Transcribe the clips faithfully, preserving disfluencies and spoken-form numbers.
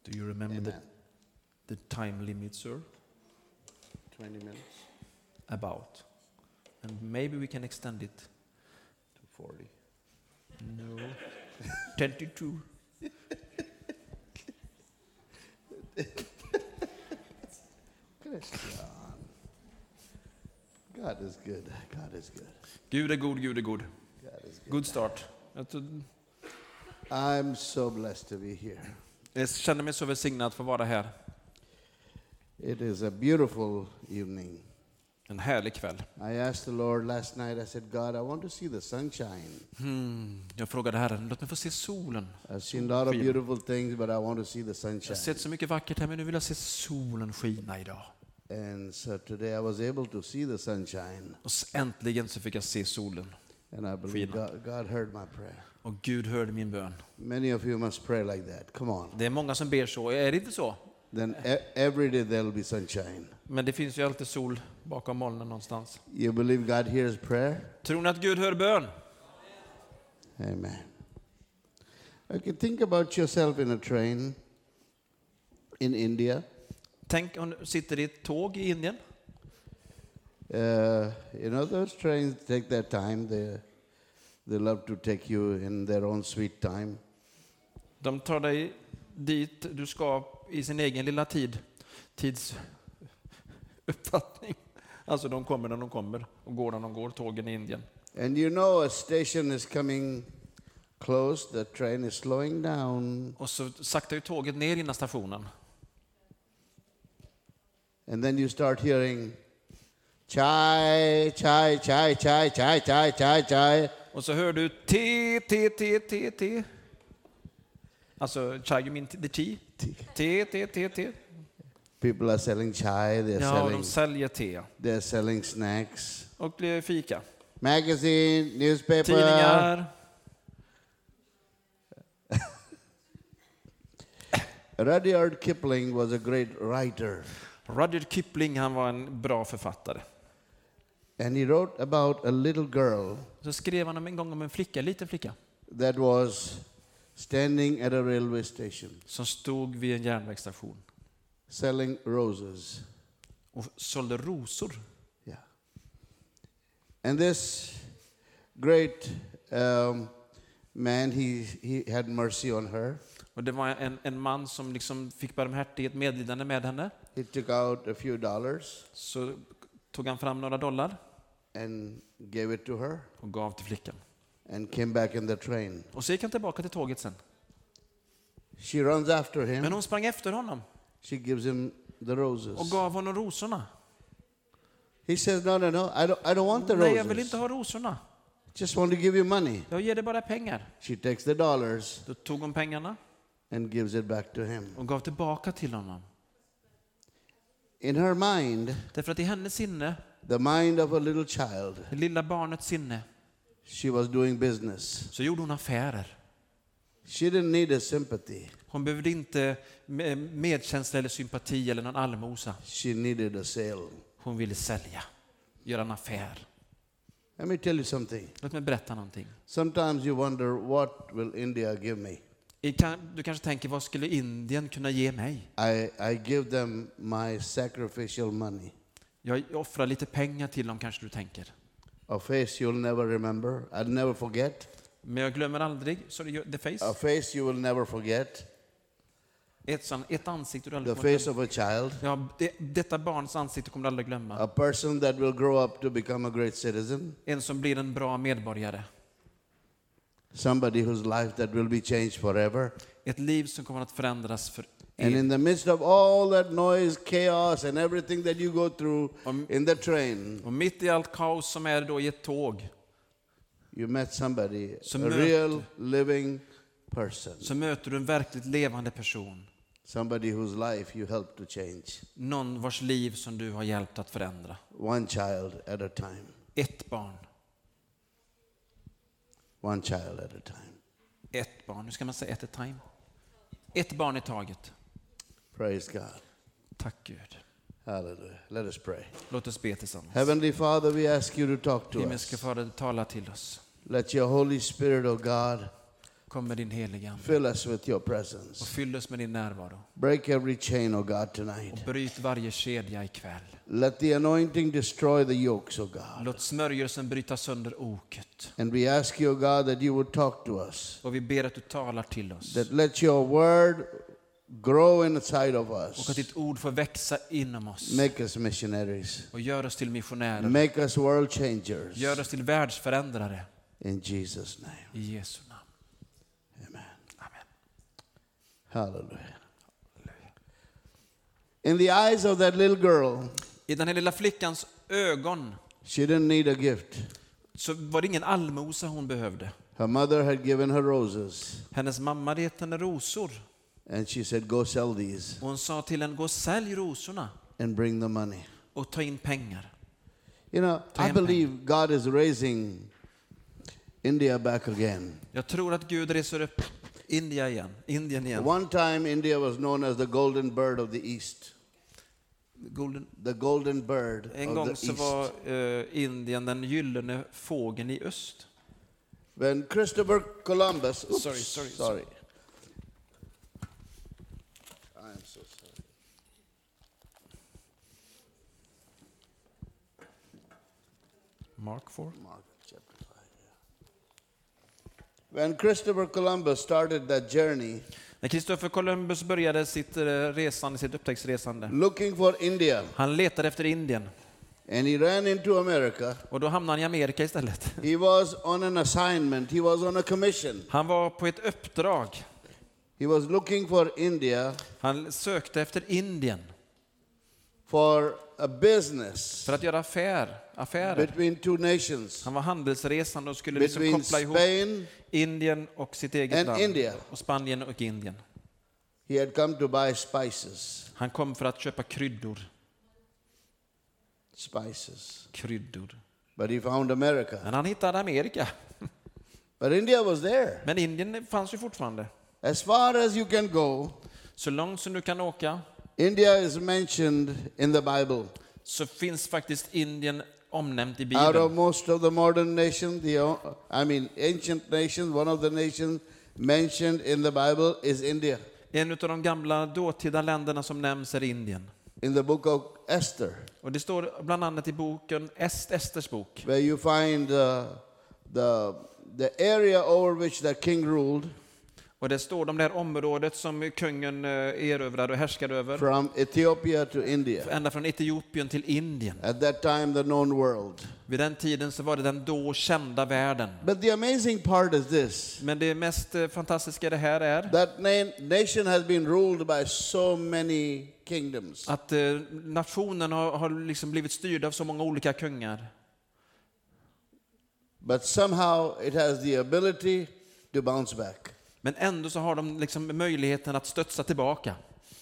Do you remember Amen. the, the time limit, sir? twenty minutes About. And maybe we can extend it. to forty. No. twenty-two. Christian. God is good. God is good. Gud är god, Gud är god. God is good. Good start. Jag tror- I'm so blessed to be here. Jag känner mig så välsignad för att vara här. It is a beautiful evening. En härlig kväll. I asked the Lord last night, I said, God, I want to see the sunshine. Hmm. Jag frågade Herren, låt mig få se solen. I've seen a lot of Skina. beautiful things, but I want to see the Jag har sunshine. sett så mycket vackert här, men nu vill jag se solen skina idag. And so today I was able to see the sunshine. Och s- äntligen så fick jag se solen. And I believe Skina. God, God heard my prayer. Och Gud hörde min bön. Many of you must pray like that. Come on. Det är många som ber så, är det inte så? Then e- every day there'll be sunshine. Men det finns ju alltid sol bakom molnen någonstans. You believe God hears prayer? Tror ni att Gud hör bön? Amen. Okay, think about yourself in a train in India. Tänk om du sitter i ett tåg i Indien. Uh, you know, those trains take their time. They, they love to take you in their own sweet time. De tar dig dit du ska i sin egen lilla tid. Tidsuppfattning. Alltså de kommer när de kommer och går när de går, tågen i Indien. And you know a station is coming close, the train is slowing down. Och så saktar ju tåget ner innan stationen. And then you start hearing chai, chai, chai, chai, chai, chai, chai, chai. Och så hör du te, te, te, te, te. Alltså chai, you mean the tea? Te, te, te, te. People are selling chai, they're Ja, selling de säljer te. they're selling snacks, Och blir fika. magazine, newspaper. Tidningar. Rudyard Kipling was a great writer, Rudyard Kipling, han var en bra författare. and he wrote about a little girl Så skrev han om en gång om en flicka, en liten flicka, that was standing at a railway station som stod vid en järnvägsstation selling roses. och sålde rosor. Yeah. And this great um, man, he, he had mercy on her. Och det var en, en man som liksom fick barmhärtighet, medlidande med henne. He took out a few dollars Så tog han fram några dollar and gave it to her och gav till flickan. and came back in the train. Och så gick han tillbaka till tåget sen. She runs after him. Men hon sprang efter honom She gives him the roses. och gav honom rosorna. He says, no, no, no, I don't, I don't want the Nej, jag vill roses. inte ha rosorna. Just want to give you money. Jag ger dig bara pengar. She takes the dollars Då tog hon pengarna and gives it back to him. och gav tillbaka till honom. In her mind, Därför att i hennes sinne, the mind of a little child, det lilla barnets sinne, she was doing business. så gjorde hon affärer. She didn't need a sympathy. Hon behövde inte me- medkänsla eller sympati eller någon allmosa. She needed a sale. Hon ville sälja, göra en affär. Let me tell you something. Låt mig berätta någonting. Sometimes you wonder, what will India give me? I kan- Du kanske tänker, vad skulle Indien kunna ge mig? I, I give them my sacrificial money. Jag offrar lite pengar till dem, kanske du tänker. A face you'll never remember. I'll never forget. Men jag glömmer aldrig, så det gör- the face. A face you will never forget. Ett, sån, ett ansikte du The aldrig kommer face glömma. of a child. Ja, det, detta barns ansikte kommer du aldrig glömma. A person that will grow up to become a great citizen. En som blir en bra medborgare. Somebody whose life that will be changed forever. Ett liv som kommer att förändras för And er. in the midst of all that noise, chaos, and everything that you go through Om- in the train, Och mitt i allt kaos som är då i ett tåg, you met somebody, Så a möter- real living person. så möter du en verkligt levande person. Somebody whose life you helped to change. Någon vars liv som du har hjälpt att förändra. One child at a time. Ett barn. One child at a time. Ett barn. Nu ska man säga ett at a time. Ett barn i taget. Praise God. Tack Gud. Hallelujah. Let us pray. Låt oss be tillsammans. Heavenly Father, we ask you to talk to Himmelska us. Fader, tala till oss. Let your Holy Spirit, O God, Kom med din heliga ande. Fill us with your Och presence. fyll oss med din närvaro. Break every chain, oh God, Och tonight. bryt varje kedja ikväll. Let the anointing destroy the yokes, oh God. Låt smörjelsen bryta sönder oket. And we ask you, oh God, that you would talk to us. Och vi ber att du talar till oss. That let your word grow inside of Och att us. ditt ord får växa inom oss. Make us missionaries. Och gör oss till missionärer. Make us world changers. Gör oss till världsförändrare. In Jesus' name. I Jesu namn. Amen. Amen. Hallelujah. In the eyes of that little girl, I den här lilla flickans ögon she didn't need a gift. så var det ingen allmosa hon behövde. Her mother had given her roses. Hennes mamma hade gett henne rosor. And she said, go sell these Och hon sa till henne, gå och sälj rosorna and bring the money. och ta in pengar. You know, I hem believe God is raising India back again. Jag tror att Gud reser upp India igen, Indien igen. One time India was known as the golden bird of the East. Golden. The golden bird En of gång the så East. var uh, Indien den gyllene fågeln i öst. When Christopher Columbus... Oops, Sorry, sorry, sorry. I'm so sorry. Mark four. Mark chapter five. Yeah. When Christopher Columbus started that journey, När Kristoffer Columbus började sitt uh, resande, sitt upptäcktsresande, looking for India, han letade efter Indien. and he ran into America. Och då hamnade han i Amerika istället. He was on an assignment. He was on a commission. Han var på ett uppdrag. He was looking for India Han sökte efter Indien for a business för att göra affär, affärer. between two nations, Han var handelsresande och skulle liksom between koppla ihop Spain. Indien och sitt eget and land. India. Och Spanien och Indien. He had come to buy spices. Han kom för att köpa kryddor. Spices. Kryddor. But he found America. Men han hittade Amerika. But India was there. Men Indien fanns ju fortfarande. As far as you can go, Så långt som du kan åka India is mentioned in the Bible. så finns faktiskt Indien omnämnt i Out Bibeln. of most of the modern nations, the I mean ancient nations, one of the nations mentioned in the Bible is India. En av de gamla dåtida länderna som nämns är Indien. In the book of Esther, Och det står bland annat i boken Est, Esters bok. where you find uh, the the area over which the king ruled, Och det står om det här området som kungen eh, erövrade och härskade över. from Ethiopia to India. Ända från Etiopien till Indien. At that time, the known world. Vid den tiden så var det den då kända världen. But the amazing part is this: Men det mest eh, fantastiska det här är that na- nation has been ruled by so many kingdoms. att eh, nationen har, har liksom blivit styrd av så många olika kungar. But somehow it has the ability to bounce back. Men ändå så har de liksom möjligheten att stötsa tillbaka.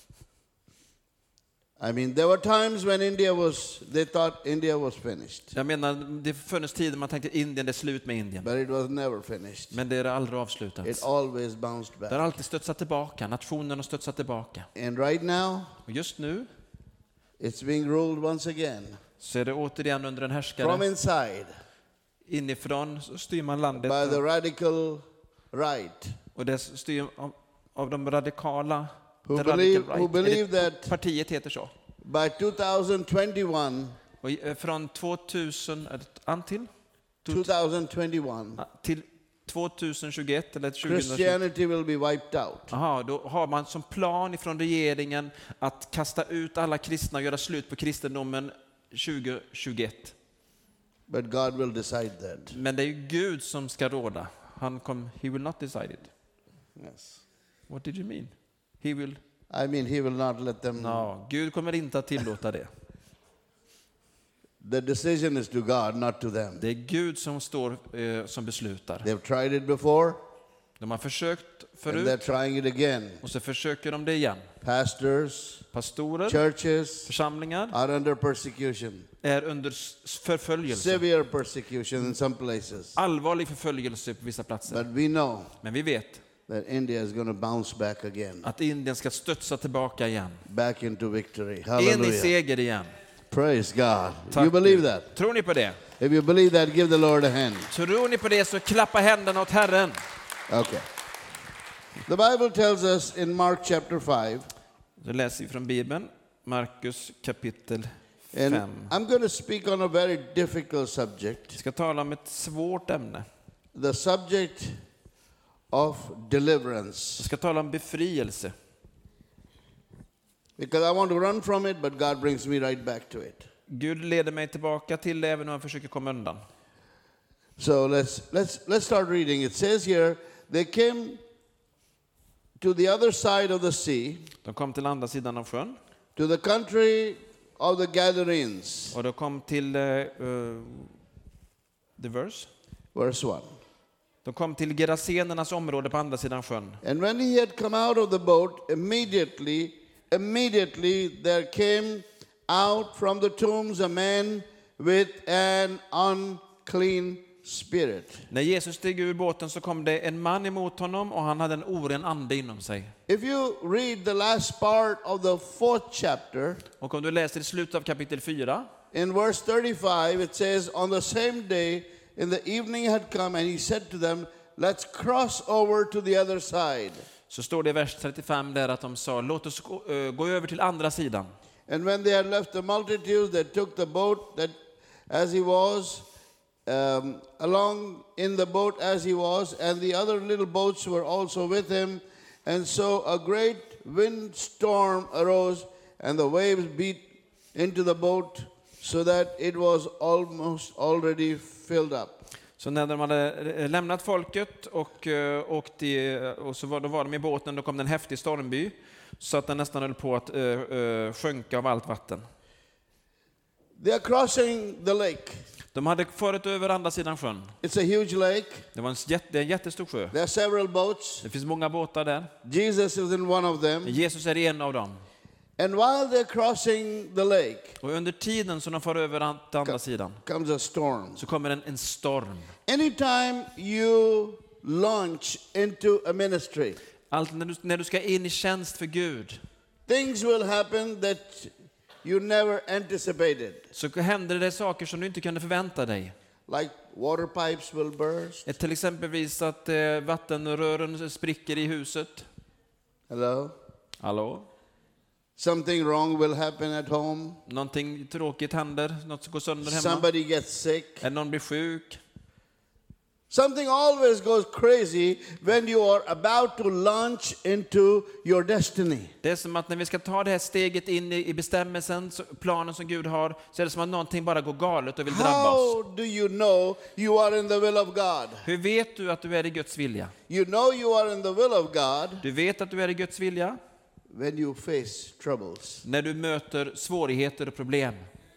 I mean, there were times when India was, they thought India was finished. Jag menar, det funnits tider man tänkte Indien, det är slut med Indien. But it was never finished. Men det är aldrig avslutat. It always bounced Det har back. alltid stötsat tillbaka. Nationen har stötsat tillbaka. And right now, Och just nu it's being ruled once again. så är det återigen under en From härskare. inside, Inifrån så styr man landet. by the radical right. Och det styr av, av de radikala. Who the believe- radical who Är det- believe that- Partiet heter så. By two thousand twenty-one, Och i- eh, från tvåtusen, är det an till? twenty twenty-one, Ja, till tjugohundratjugoett eller tjugohundratjugo. Christianity will be wiped out. Aha, då har man som plan ifrån regeringen att kasta ut alla kristna och göra slut på kristendomen tjugohundratjugoett. But God will decide that. Men det är ju Gud som ska råda. Han kom, he will not decide it. Yes. What did you mean? He will... I mean, he will not let them. No, Gud kommer inte att tillåta det. The decision is to God, not to them. Det är Gud som står eh, som beslutar. They've tried it before, De har försökt and they're förut trying it again. och så försöker de det igen. Pastors, Pastorer, churches församlingar are under persecution. är under s- förföljelse. Severe persecution in some places. Allvarlig förföljelse på vissa platser. But we know Men vi vet that India is going to bounce back again, att Indien ska studsa tillbaka igen. back into victory. In i Hallelujah. seger igen. Praise God. Tack You believe Gud. that? Tror ni på det? If you believe that, give the Lord a hand. Tror ni på det så klappa händerna åt Herren. Okay. The Bible tells us in Mark chapter five. Så läser vi från Bibeln, Markus kapitel And fem. I'm going to speak on a very difficult subject. Vi ska tala om ett svårt ämne. The subject of Vi deliverance. ska tala om befrielse. Because I want to run from it, but God brings me right back to it. Gud leder mig tillbaka till det även om jag försöker komma undan. So let's, let's, let's start reading. It says here, they came to the other side of the sea, De kom till andra sidan av sjön. to the country of the Gadarenes. Och de kom till uh, uh, the verse. Verse one. De kom till Gerasenernas område på andra sidan sjön. And when he had come out of the boat, immediately, immediately there came out from the tombs a man with an unclean spirit. När Jesus steg ur båten så kom det en man emot honom och han hade en oren ande inom sig. If you read the last part of the fourth chapter, Och om du läser i slutet av kapitel fyra, in verse thirty-five, it says, on the same day in the evening had come, and he said to them, let's cross over to the other side. så står det i vers trettiofem där att de sa, låt oss gå, uh, gå över till andra sidan. And when they had left the multitudes, they took the boat that as he was, um, along in the boat as he was, and the other little boats were also with him. And so a great windstorm arose, and the waves beat into the boat, so that it was almost already filled up. Så när de hade lämnat folket och, uh, åkte, och så var, då var de i båten, då kom det en häftig stormby så att den nästan höll på att uh, uh, sjönka av allt vatten. They are crossing the lake. De hade farit över andra sidan sjön. It's a huge lake. Det var en, jätte, en jättestor sjö. There are several boats. Det finns många båtar där. Jesus is in one of them. Jesus är en av dem. And while they're crossing the lake, Och under tiden som de far över an- till andra sidan comes a storm. så kommer en, en storm. Anytime you launch into a ministry, Allt när du, när du ska in i tjänst för Gud things will happen that you never anticipated. så händer det saker som du inte kunde förvänta dig. Like water pipes will burst. Ett, till exempelvis att eh, vattenrören spricker i huset. Hello? Hallå? Something wrong will happen at home. Någonting tråkigt händer, något som går sönder hemma. Somebody gets sick. Eller någon blir sjuk. Something always goes crazy when you are about to launch into your destiny. Det är som att när vi ska ta det här steget in i, i bestämmelsen, så, planen som Gud har, så är det som att någonting bara går galet och vill drabba oss. How do you know you are in the will of God? Hur vet du att du är i Guds vilja? You know you are in the will of God Du vet att du är i Guds vilja when you face troubles. när du möter svårigheter och problem.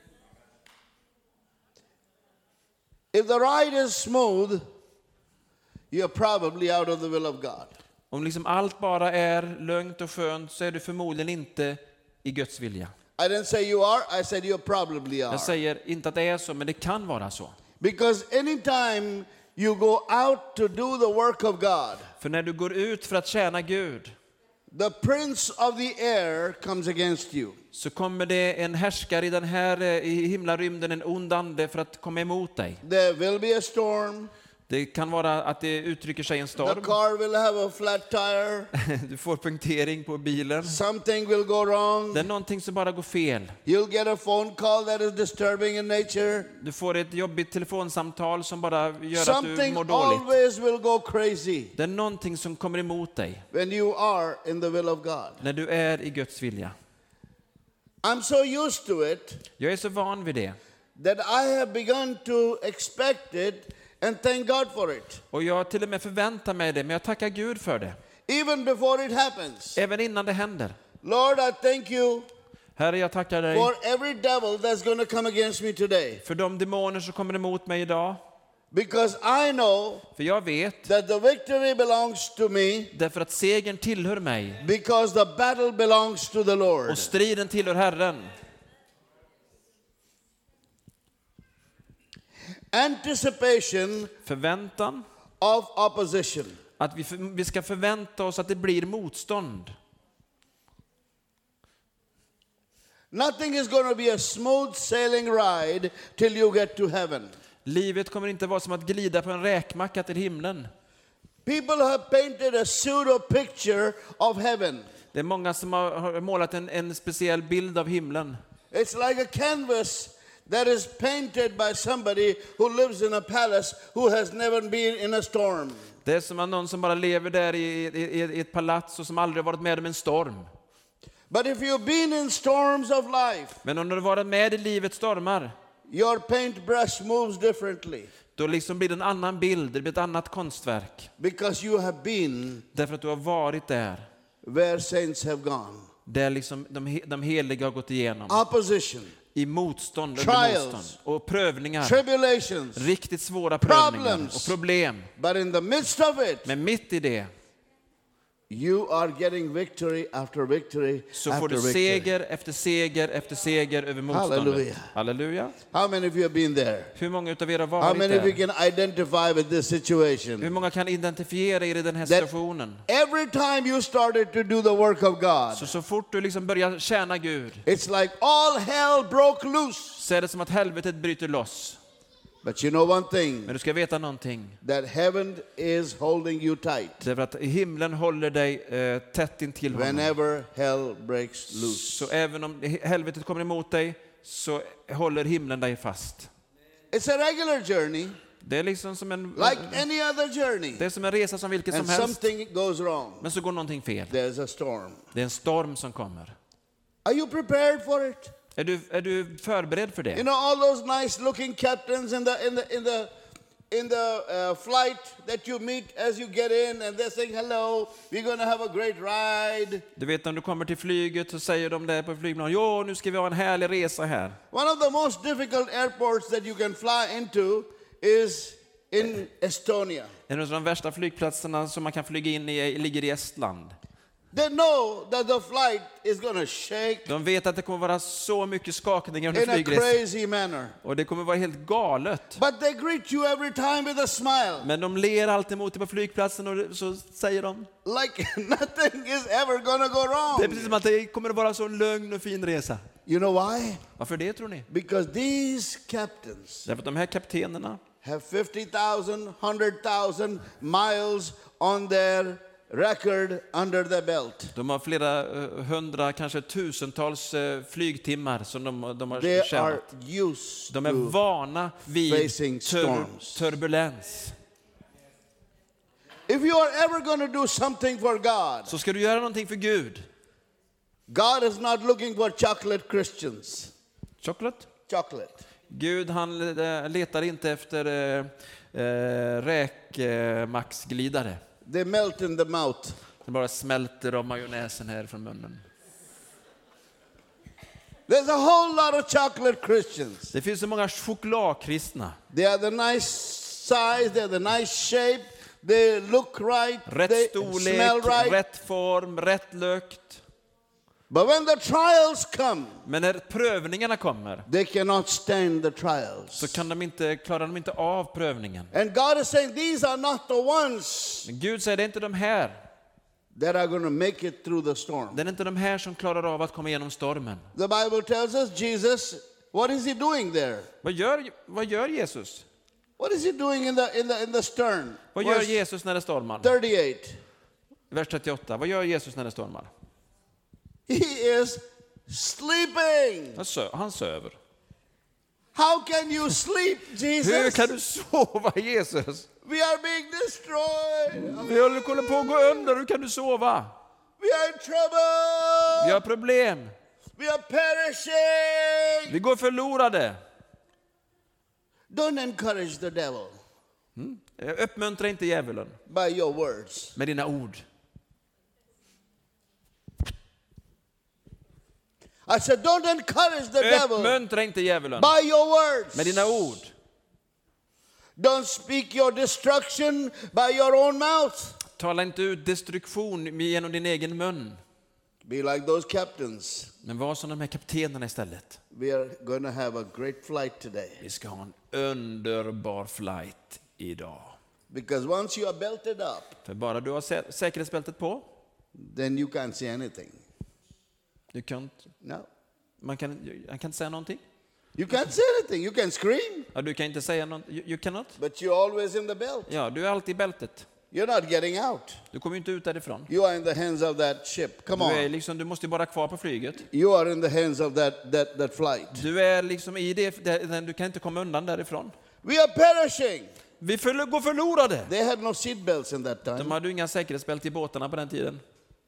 If the ride is smooth, you're probably out of the will of God. Om liksom allt bara är lugnt och skönt så är du förmodligen inte i Guds vilja. I didn't say you are, I said you probably are. Jag säger inte att det är så, men det kan vara så. Because anytime you go out to do the work of God, För när du går ut för att tjäna Gud the prince of the air comes against you. så kommer det en härskare i den här eh, i himlarymden, en ond ande för att komma emot dig. There will be a storm. Det kan vara att det uttrycker sig en The storm. car will have a flat tire. Du får punktering på bilen. Something will go wrong. Det är någonting som bara går fel. You'll get a phone call that is disturbing in nature. Du får ett jobbigt telefonsamtal som bara gör att du Something mår dåligt. always will go crazy Det är någonting som kommer emot dig when you are in the will of God. när du är i Guds vilja. I'm so used to it Jag är så van vid det. that I have begun to expect it and thank God for it. Och jag till och med förväntar mig det, men jag tackar Gud för det. Even before it happens. Även innan det händer. Lord, I thank you Herre, jag tackar dig for every devil that's going to come against me today. för de demoner som kommer emot mig idag. Because I know För jag vet, that the victory belongs to me, därför att segern tillhör mig because the battle belongs to the Lord. och striden tillhör Herren. Anticipation Förväntan, of opposition. att vi, för, vi ska förvänta oss att det blir motstånd. Nothing is going to be a smooth sailing ride till you get to heaven. Livet kommer inte vara som att glida på en räkmacka till himlen. People have painted a pseudo picture of heaven. Det är många som har, har målat en, en speciell bild av himlen. It's like a canvas that is painted by somebody who lives in a palace who has never been in a storm. Det är som att någon som bara lever där i, i, i ett palats och som aldrig har varit med om en storm. But if you've been in storms of life, Men om du har varit med i livets stormar, your paintbrush moves differently då liksom blir det en annan bild, det blir ett annat konstverk. because you have been Därför att du har varit där, where saints have gone. där liksom de, he- de heliga har gått igenom. Opposition, I motstånd, Trials. under motstånd och prövningar. tribulations, Riktigt svåra prövningar Problems. och problem. but in the midst of it, Men mitt i det you are getting victory after victory så får after du victory. seger efter seger efter seger över motståndet. Halleluja. Halleluja. How many of you have been there? Hur många utav er har How varit many of you där? can identify with this Hur situation? många kan identifiera er i den här That situationen? every time you started to do the work of God, Så så fort du liksom börjar tjäna Gud it's like all hell broke loose. så är det som att helvetet bryter loss. But you know one thing, Men du ska veta någonting. that heaven is holding you tight Därför att himlen håller dig eh, tätt intill honom. whenever hell breaks loose. Så även om helvetet kommer emot dig så håller himlen dig fast. It's a regular journey, Det är liksom som en, like any other journey. det är som en resa som vilket And som helst. something goes wrong. Men så går någonting fel. There's a storm. Det är en storm som kommer. Are you prepared for it? Är du, är du förberedd för You det? know all those nice looking captains in the in the in the in the uh, flight that you meet as you get in, and they're saying hello, we're going to have a great ride. Du vet när du kommer till flyget så säger de där på flygplanet, jo nu ska vi ha en härlig resa här. One of the most difficult airports that you can fly into is in Estonia. En av de värsta flygplatserna som man kan flyga in i ligger i Estland. They know that the flight is going to shake De vet att det kommer vara så mycket skakningar under in a flygresan. crazy manner. Och det kommer vara helt galet. But they greet you every time with a smile, Men de ler alltid mot dig på flygplatsen och så säger de. like nothing is ever going to go Det är wrong. precis som att det kommer att vara så en lugn och fin resa. You know why? Varför det tror ni? Because these captains Därför att de här kaptenerna have fifty thousand, one hundred thousand miles on their record under the belt. de har flera eh, hundra, kanske tusentals eh, flygtimmar som de, de har They are tjänat. used De är to vana vid facing tur, storms. turbulens. If you are ever going to do something for God, Så ska du göra någonting för Gud. God is not looking for chocolate Christians. Chocolate? Chocolate. Gud han eh, letar inte efter eh, eh, räkmaxglidare. They melt in the mouth. Det bara smälter av majonnäsen här från munnen. There's a whole lot of chocolate Christians. Det finns så många chokladkristna. They are the nice size, they're the nice shape, they look right, Rätt they storlek, smell right. rätt form, rätt lukt. But when the trials come, Men när prövningarna kommer they cannot stand the trials. så kan de inte, klarar de inte av prövningen. And God is saying these are not the ones Men Gud säger det är inte de här. that are going to make it through the storm. Det är inte de här som klarar av att komma igenom stormen. The Bible tells us Jesus, what is he doing there? Vad gör, vad gör Jesus? What is he doing in the in the in the stern? Vad gör Verse Jesus när det stormar? thirty-eight. Vers trettioåtta. Vad gör Jesus när det stormar? He is sleeping. Han, sö, han söver. How can you sleep, Hur Jesus? kan du sova, Jesus? We are being destroyed. Vi håller håller på att gå under. Hur kan du sova? We are in trouble. Vi har problem. We are perishing. Vi går förlorade. Don't encourage the devil Uppmuntra inte djävulen by your words. med dina ord. I said, don't encourage the devil Uppmuntra inte djävulen by your words. med dina ord. Don't speak your destruction by your own mouth. Tala inte ut destruktion genom din egen mun. Be like those captains. Men var som de här kaptenerna istället. We are going to have a great flight today. Vi ska ha en underbar flight idag. Because once you are belted up, För bara du har sä- säkerhetsbältet på, then you can't see anything. du kan, inte- No. man kan, man kan inte säga någonting. You can't say anything. You can scream, Ja, du kan inte säga något. You, you cannot. but you're always in the belt. Ja, du är alltid i bältet. You're not getting out. Du kommer ju inte ut därifrån. You are in the hands of that ship. Come Du, är on. liksom, du måste ju vara kvar på flyget. You are in the hands of that, that, that flight. Du är liksom i det, det, du kan inte komma undan därifrån. We are perishing. Vi förl- går förlorade. They had no seat belts in that De time. hade ju inga säkerhetsbälte i båtarna på den tiden.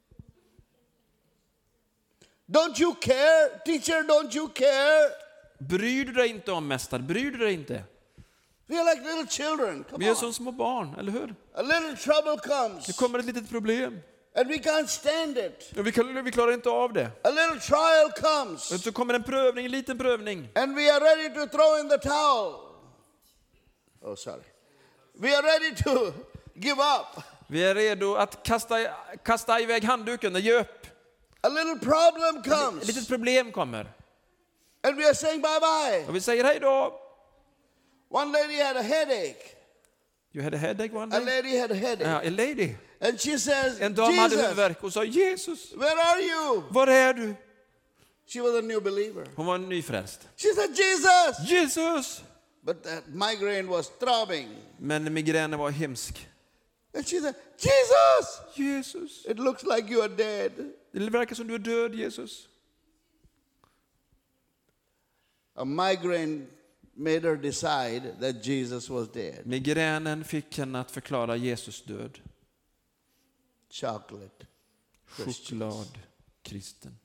Don't you care? Teacher, don't you care? Bryr du dig inte om mästare? Bryr du dig inte? We are like little children. Come Vi är on. som små barn, eller hur? A little trouble comes. Det kommer ett litet problem. And we can't stand it. Och vi, kan, vi klarar inte av det. A little trial comes. Och så kommer en prövning, en liten prövning. And we are ready to throw in the towel. Oh, sorry. We are ready to give up. Vi är redo att kasta, kasta iväg handduken och ge upp. A little problem Ett comes. litet problem kommer. And we are saying bye-bye. Och vi säger hej då. One lady had a headache. You had a headache one A day? lady had a headache. Ja, en lady. And she says, En dam hade Jesus, huvudvärk och sa Jesus, where are you? var är du? She was a new believer. Hon var nyfrälst. She said, Jesus. Jesus! But that migraine was throbbing. Men migränen var hemsk. And she said, Jesus, Jesus, it looks like you are dead. det verkar som du är död, Jesus. A migraine made her decide that Jesus was dead. Migränen fick henne att förklara Jesus död. Chocolate. Choklad, kristen.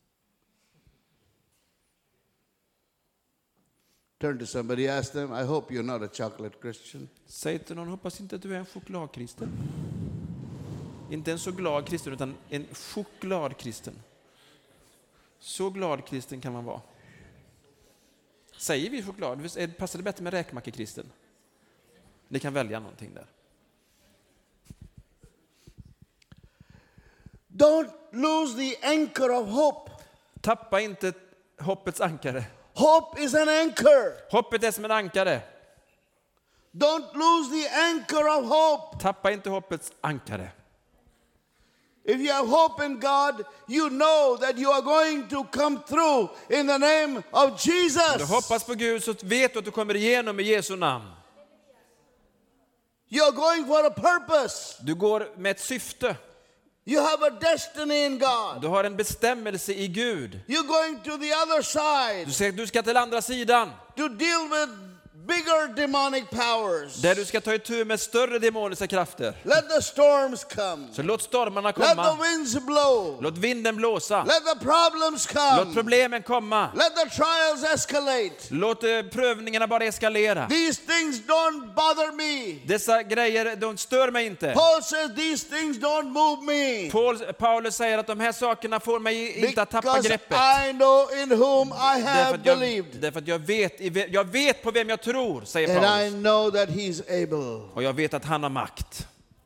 Turn to somebody, ask them, I hope you're not a chocolate Christian. Säg till någon, hoppas inte att du är en chokladkristen. Inte en så glad kristen, utan en chokladkristen. Så glad kristen kan man vara. Säger vi choklad? Passar det bättre med räkmackekristen? Ni kan välja någonting där. Don't lose the anchor of hope. Tappa inte hoppets ankare. Hope is an anchor. Hoppet är som en ankare. Don't lose the anchor of hope. Tappa inte hoppets ankare. If you have hope in God, you know that you are going to come through in the name of Om du Jesus. hoppas på Gud så vet du att du kommer igenom i Jesu namn. You are going for a purpose. Du går med ett syfte. You have a destiny in God. Du har en bestämmelse i Gud. You're going to the other side Du säger att du ska till andra sidan. to deal with bigger demonic powers. Där du ska ta itu med större demoniska krafter. Let the storms come. Så låt stormarna Let the komma. winds blow. Låt vinden blåsa. Let the problems Låt come. problemen komma. Let the trials escalate. Låt eh, prövningarna bara eskalera. These things don't bother me. Dessa grejer, de stör mig inte. Paul says these things don't move me. Paul, Paulus säger att de här sakerna får mig inte att tappa Because greppet. I know in whom I Därför have att, jag, believed. därför att jag, vet, jag vet på vem jag tror, säger And I Paulus. know that he's able. Och jag vet att han har makt.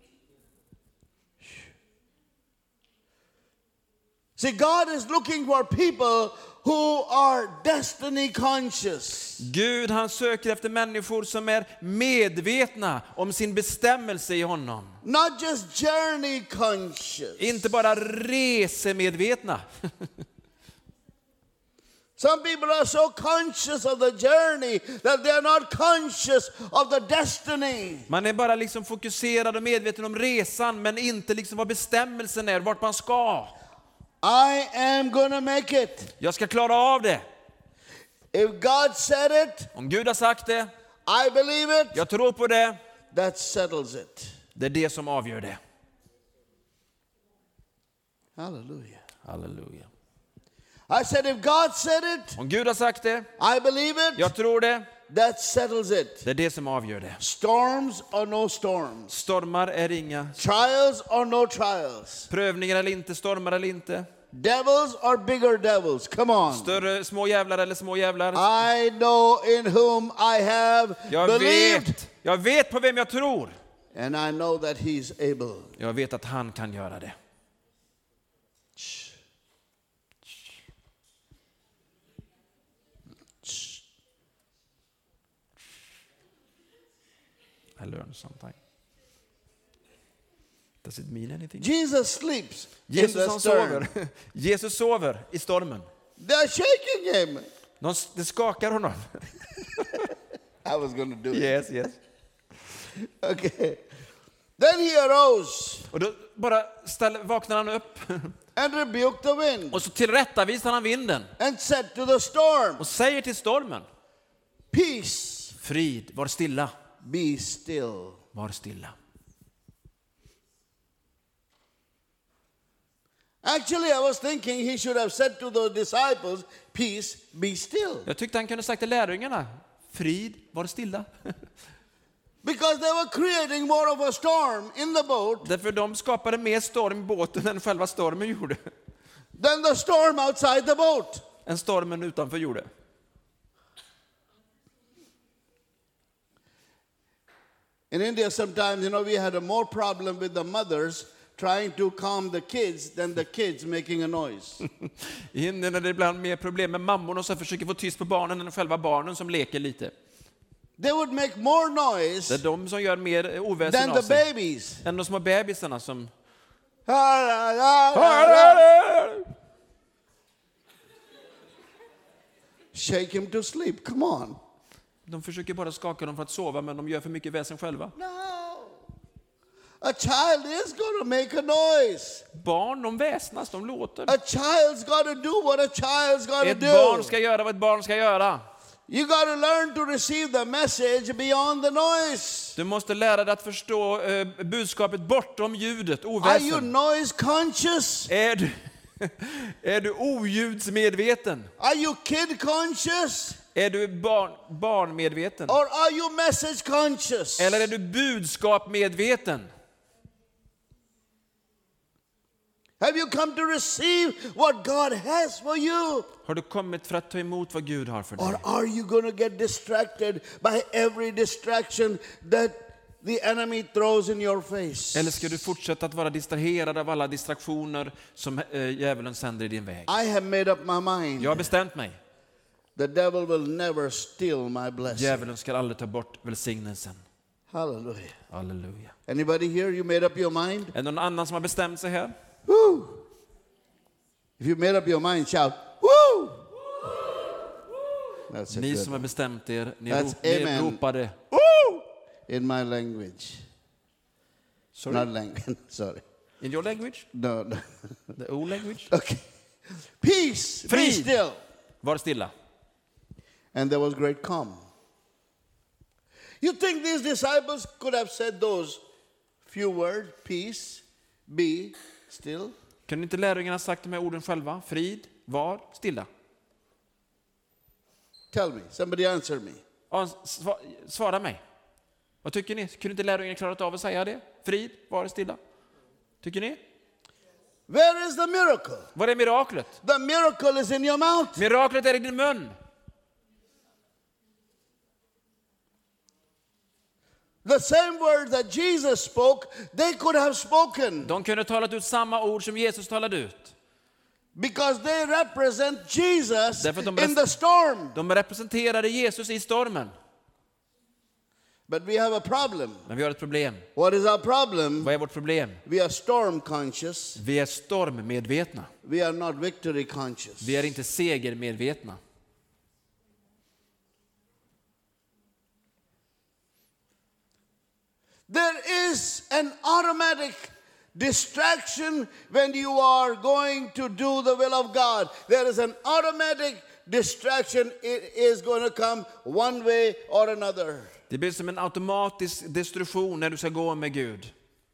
See, God is looking for people who are destiny conscious. Gud, han söker efter människor som är medvetna om sin bestämmelse i honom. Not just journey conscious. Inte bara resemedvetna. Some people are so conscious of the journey that they are not conscious of the destiny. Man är bara liksom fokuserad och medveten om resan, men inte liksom vad bestämmelsen är, vart man ska. I am gonna make it. Jag ska klara av det. If God said it, Om Gud har sagt det, I believe it, jag tror på det, that settles it. det är det som avgör det. Hallelujah. Halleluja. I said if God said it, Om Gud har sagt det, I believe it, jag tror det, that settles it. det är det som avgör det. Storms or no storms. Stormar är inga, Trials or no trials. prövningar eller inte, stormar eller inte. Devils or bigger devils. Come on. Större små jävlar eller små jävlar. I know in whom I have Jag believed. vet, jag vet på vem jag tror. And I know that he's able. Jag vet att han kan göra det. I learned something. Does it mean anything? Jesus sleeps in Jesus the han storm. sover. Jesus sover i stormen. They're shaking him. De, det skakar honom. I was going to do it. Yes, yes. Okay. Then he arose Och då bara ställ, vaknar han upp and rebuked the wind och så tillrättavisar han vinden and said to the storm, och säger till stormen: peace, frid, var stilla, be still. var stilla. Actually, I was thinking he should have said to the disciples, peace, be still. Jag tyckte han kunde sagt till lärjungarna: frid, var stilla. Because they were creating more of a storm in the boat Därför de skapade mer storm i båten än själva stormen gjorde. than the storm outside the boat. Än stormen utanför gjorde. In India, sometimes, you know, we had a more problem with the mothers trying to calm the kids than the kids making a noise. I Indien är det ibland mer problem med mammorna som försöker få tyst på barnen än själva barnen som leker lite. They would make more Det är noise de som gör mer oväsen than av the sig babies. än de små bebisarna som... Shake him to sleep, come on. De försöker bara skaka dem för att sova, men de gör för mycket väsen själva. No. A child is going to make a noise. Barn, de väsnas, de låter. A child's got to do what a child's got to Ett do. barn ska göra vad ett barn ska göra. You got to learn to receive the message beyond the noise. Du måste lära dig att förstå eh, budskapet bortom ljudet, Are you oväsen. noise conscious? Är du, är du oljudsmedveten? Are you kid conscious? Är du barn, barnmedveten? Or are you message conscious? Eller är du budskapmedveten? Have you come to receive what God has for you? Har du kommit för att ta emot vad Gud har för dig? Or are you going to get distracted by every distraction that the enemy throws in your face? Eller ska du fortsätta att vara distraherad av alla distraktioner som eh, djävulen sänder i din väg? I have made up my mind. Jag har bestämt mig. The devil will never steal my blessing. Djävulen ska aldrig ta bort välsignelsen. Hallelujah. Halleluja. Anybody here, you made up your mind? Är det någon annan som har bestämt sig här? Woo! If you made up your mind, shout, woo! That's a Ni good som har bestämt er, ni, That's rop, ni amen. ropade. woo! In my language. Sorry? Not language, sorry. In your language? No, no. The old language? Okay. Peace, be Frid. still. Var stilla. And there was great calm. You think these disciples could have said those few words, peace, be still? Kunde inte lärjungarna ha sagt de här orden själva? Frid, var stilla. Tell me, somebody answer me. Ja, sva- svara mig. Vad tycker ni? Kunde inte lärjungarna klarat av att säga det? Frid, var stilla. Tycker ni? Where is the miracle? Vad är miraklet? The miracle is in your mouth. Miraklet är i din mun. The same words that Jesus spoke, they could have spoken De kunde talat ut samma ord som Jesus talade ut. because they represent Jesus Därför att de in the storm. De representerade Jesus i stormen. But we have a problem. Men vi har ett problem. What is our problem? Vad är vårt problem? We are storm conscious. Vi är stormmedvetna. We are not victory conscious. Vi är inte segermedvetna. There is an automatic distraction when you are going to do the will of God. There is an automatic distraction. It is going to come one way or another. Det blir som en automatisk destruktion när du ska gå med Gud.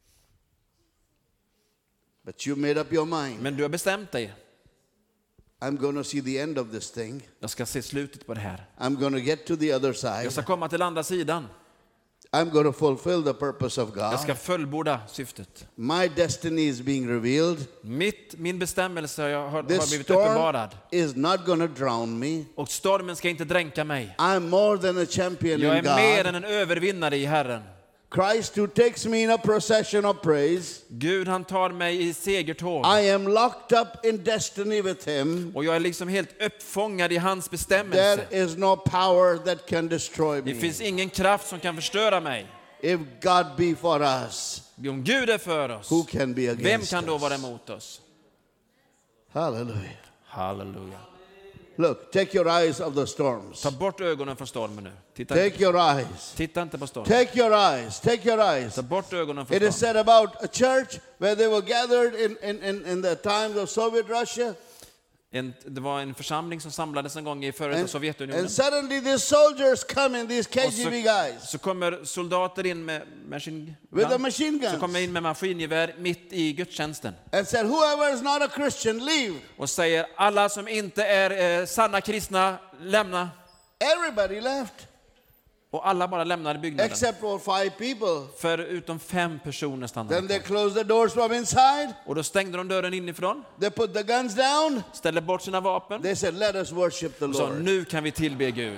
But you made up your mind. Men du har bestämt dig. I'm going to see the end of this thing. Jag ska se slutet på det här. I'm going to get to the other side. Jag ska komma till andra sidan. I'm going to fulfill the purpose of Jag ska God. fullborda syftet. My destiny is being revealed. Mitt, min bestämmelse har, har This blivit storm uppenbarad. is not going to drown me. Och stormen ska inte dränka mig. I'm more than a champion Jag är in mer God. än en övervinnare i Herren. Christ who takes me in a procession of praise. Gud, han tar mig i segertåg. I am locked up in destiny with him. Och jag är liksom helt uppfångad i hans There bestämmelse. is no power that can destroy Det me. finns ingen kraft som kan förstöra mig. If God be for us, Om Gud är för oss, who can be vem against kan då vara us? emot oss? Hallelujah. Halleluja. Look, take your eyes off the storms. Ta bort ögonen från stormen nu. Titta, Take inte, your eyes. titta inte på stormen. Take your eyes. Take your eyes. Ta bort ögonen från It is stormen. said about a church where they were gathered in, in, in, in the times of Soviet Russia. En, det var en församling som samlades en gång i före detta And, Sovjetunionen. and suddenly these soldiers come in, these K Och G B så, guys, så kommer soldater in med machine with the gun. machine Så kommer guns in med maskingevär mitt i gudstjänsten. and said, whoever is not a Christian, leave. Och säger alla som inte är eh, sanna kristna, lämna. Everybody left Och alla bara lämnade byggnaden. except for five people. Förutom fem personer stannade Then they kvar. closed the doors from inside. Och då stängde de dörren inifrån, They put the guns down. ställde bort sina vapen They said, let us worship the och sa Lord. nu kan vi tillbe Gud.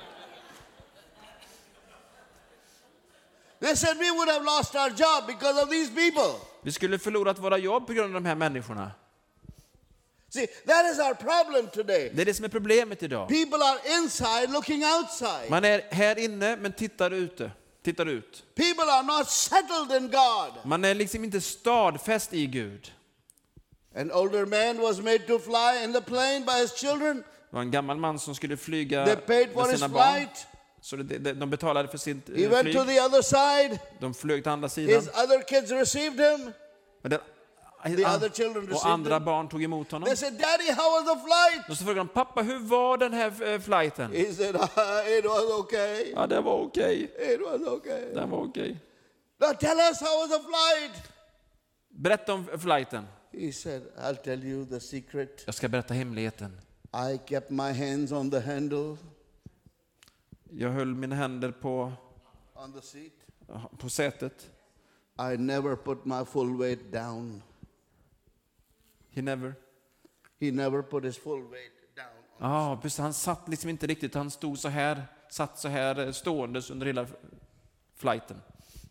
They said we would have lost our job because of these people. Vi skulle förlorat våra jobb på grund av de här människorna. See, that is our problem today. Det är det som är problemet idag. People are inside looking outside. Man är här inne men tittar ute. Tittar ut. People are not settled in God. Man är liksom inte stadfäst i Gud. An older man was made to fly in the plane by his children. Det var en gammal man som skulle flyga They paid for med his sina barn. flight. Så det, det, de betalade för sitt He eh, went flyg. to the other side. De flög till andra sidan. His other kids received him. Men den, The other children och received andra him. barn tog emot honom. They said, Daddy, how was the flight? Och så frågade de, pappa, hur var den här eh, flighten? He said, it was okay. Ja, det var okej. It was okay. Den var okej. Now tell us, how was the flight? Berätta om flighten. He said, I'll tell you the secret. Jag ska berätta hemligheten. I kept my hands on the handle, Jag höll mina händer på, on the seat. på sätet. I never put my full weight down. He never. He never put his full weight down. Ja, precis. Han satt liksom inte riktigt. Han stod så här, satt så här eh, ståendes under hela flighten.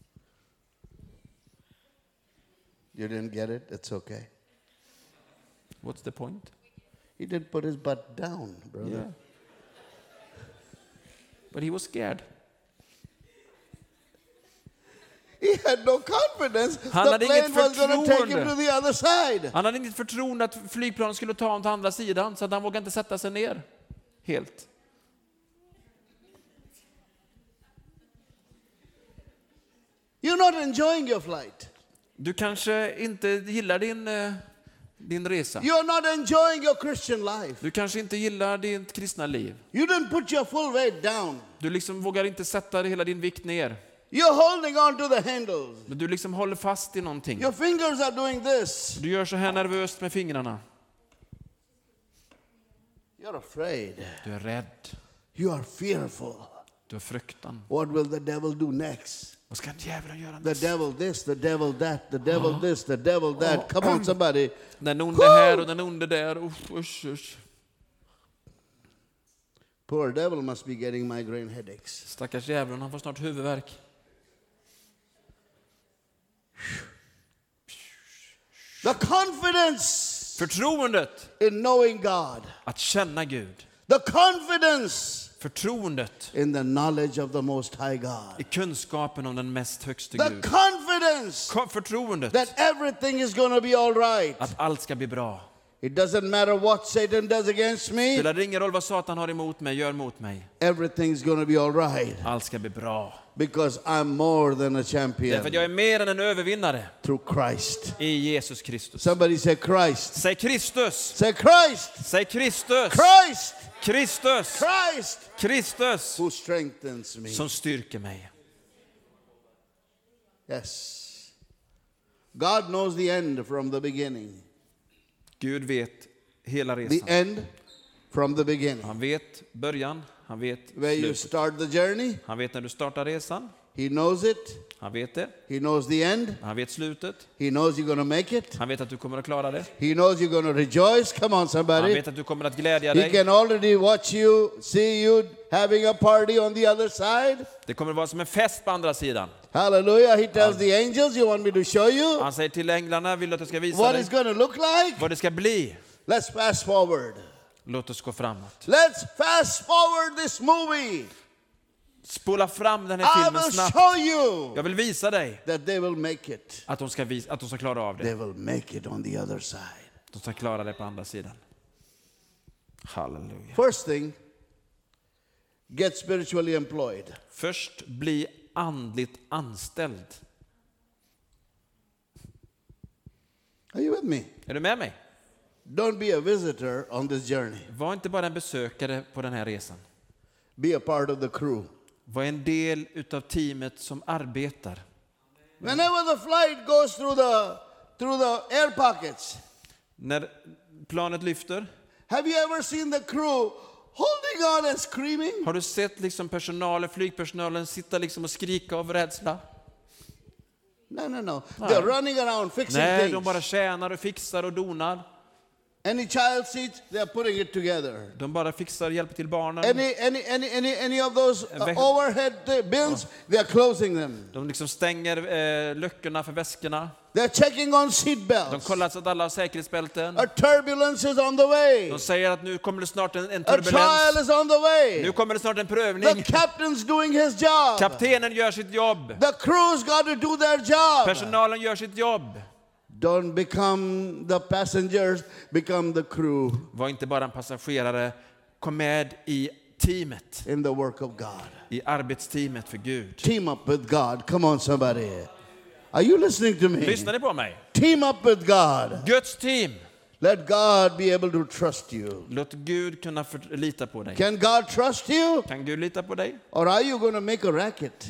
You didn't get it? It's okay. What's the point? He didn't put his butt down, brother. Yeah. But he was scared. He had no confidence Han the hade plane inget was going to take him förtroende. to the other side. Han hade inget förtroende att flygplanen skulle ta honom till andra sidan, så att han vågade inte sätta sig ner helt. You're not enjoying your flight. Du kanske inte gillar din, eh, din resa. You're not enjoying your Christian life. Du kanske inte gillar ditt kristna liv. You didn't put your full weight down. Du liksom vågar inte sätta hela din vikt ner. You're holding on to the handles. Men du liksom håller fast i någonting. Your fingers are doing this. Du gör så här nervöst med fingrarna. You're afraid. Du är rädd. You are fearful. Du har fruktan. What will the devil do next? Vad ska djävulen göra The näst? devil this, the devil that, the devil this, the devil that. Come on, somebody. Den onde här och den onde där. Usch, usch, usch. Poor devil must be getting migraine headaches. Stackars djävulen, han får snart huvudvärk. The confidence Förtroendet in knowing God. att känna Gud. The confidence Förtroendet in the knowledge of the Most High God. i kunskapen om den mest högste The Gud. confidence Ko- Förtroendet that everything is going to be all right. att allt ska bli bra. It doesn't matter what Satan does against me. Spelar det ingen roll vad Satan har emot mig, gör emot mig. Everything's going to be all right. Allt ska bli bra. Because I'm more than a Därför champion att jag är mer än en övervinnare through Christ. i Jesus Kristus. Somebody say Christ. Säg Kristus! Say Christ. Säg Kristus! Christ. Kristus! Christ. Kristus! Who strengthens me. Som styrker mig. Yes. God knows the end from the beginning. Gud vet hela The resan. end from the beginning. Han vet början, han vet Where you slutet. start the journey, Han vet när du startar resan. He knows it. Han vet det. He knows the end. Han vet slutet. He knows you're going to make it. Han vet att du kommer att klara det. He knows you're going to rejoice. Come on, Han somebody. vet att du kommer att glädja He dig. can already watch you, see you having a party on the other side. Det kommer att vara som en fest på andra sidan. Hallelujah. He tells the angels, you want me to show you Han säger till änglarna, vill du att jag ska visa what dig it's going to look like? vad det ska bli? Let's fast forward. Låt oss gå framåt. Let's fast forward this movie. Spola fram den här I filmen will snabbt. show you Jag vill visa dig that they will make it. att de ska, visa, att de ska klara av They det. will make it on the other side. De ska klara det på andra sidan. Halleluja. First thing, get spiritually employed. Först bli andligt anställd. Are you with me? Är du med mig? Don't be a visitor on this journey. Var inte bara en besökare på den här resan. Be a part of the crew. Var en del utav teamet som arbetar. Whenever the flight goes through the through the air pockets, När planet lyfter, have you ever seen the crew holding on and screaming? har du sett liksom personalen, flygpersonalen sitta liksom och skrika av rädsla? No, no, no. They're running around fixing Nej, things. de bara tjänar och fixar och donar. Any child seats, they're putting it together. De bara fixar och hjälper till barnen. Any, any, any, any, any of those uh, Ve- overhead uh, bins, they're closing them. De liksom stänger eh, luckorna för väskorna. They're checking on seat De belts. kollar så att alla har säkerhetsbälten. A turbulence is on the way. De säger att nu kommer det snart en, en A trial turbulens. is on the way. Nu kommer det snart en The prövning. captain's doing his job. Kaptenen gör sitt jobb. The crew's got to do their job. Personalen gör sitt jobb. Don't become the passengers, become the crew Var inte bara en passagerare. Kom med i teamet. in the work of God. I arbetsteamet för Gud. Team up with God. Come on, somebody. Are you listening to me? Lyssnar ni på mig? Team up with God. Guds team. Let God be able to trust you. Låt Gud kunna för, lita på dig. Can God trust you? Kan Gud lita på dig? Or are you going to make a racket?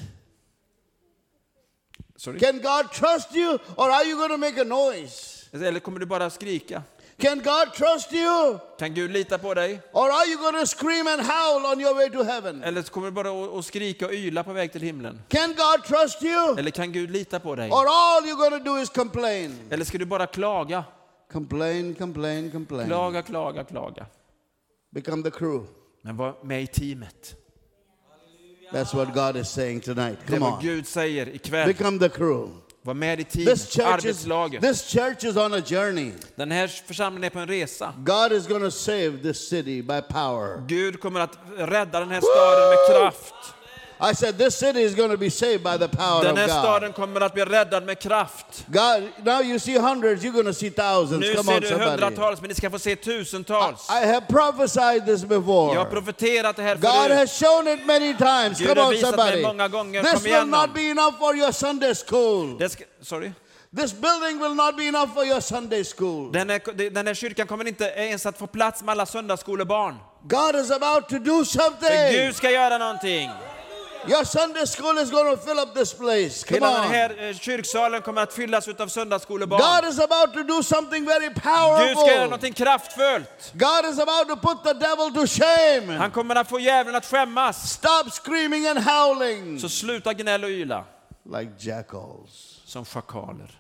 Sorry. Can God trust you? Or are you going to make a noise? Eller kommer du bara skrika? Can God trust you? Kan Gud lita på dig? Or are you going to scream and howl on your way to heaven? Eller kommer du bara att- att skrika och yla på väg till himlen? Can God trust you? Eller kan Gud lita på dig? Or all you're going to do is complain? Eller ska du bara klaga? Complain, complain, complain. Klaga, klaga, klaga. Become the crew. Men var med i teamet. That's what God is saying tonight. Det är Come vad on. Gud säger ikväll. Become the crew. Var med i This teamet, church is, arbetslaget. this church is on a journey. Den här församlingen är på en resa. God is going to save this city by power. Gud kommer att rädda den här staden med kraft. I said this city is going to be saved by the power Den of här God. staden kommer att bli räddad med kraft. God, now you see hundreds, you're going to see thousands. Nu Come ser on, du somebody. hundratals, men ni ska få se tusentals. I have prophesied this before. Jag har profeterat det här God förut. has shown it many times. Gud Come har on, visat somebody. mig många gånger. This Kom will igen not någon. be enough for your Sunday school. Det ska, sorry. This building will not be enough for your Sunday school. Den här, den här kyrkan kommer inte ens att få plats med alla söndagsskolebarn. God is about to do För something. Gud ska göra någonting. Your Sunday school is going to fill up this place. Come Hela den on. här eh, kyrksalen kommer att fyllas av söndagsskolebarn. God is about to do something very Gud ska göra powerful. någonting kraftfullt. God is about to put the devil to shame. Han kommer att få djävulen att skämmas. Stop screaming and howling Så sluta gnälla och yla like jackals. som schakaler.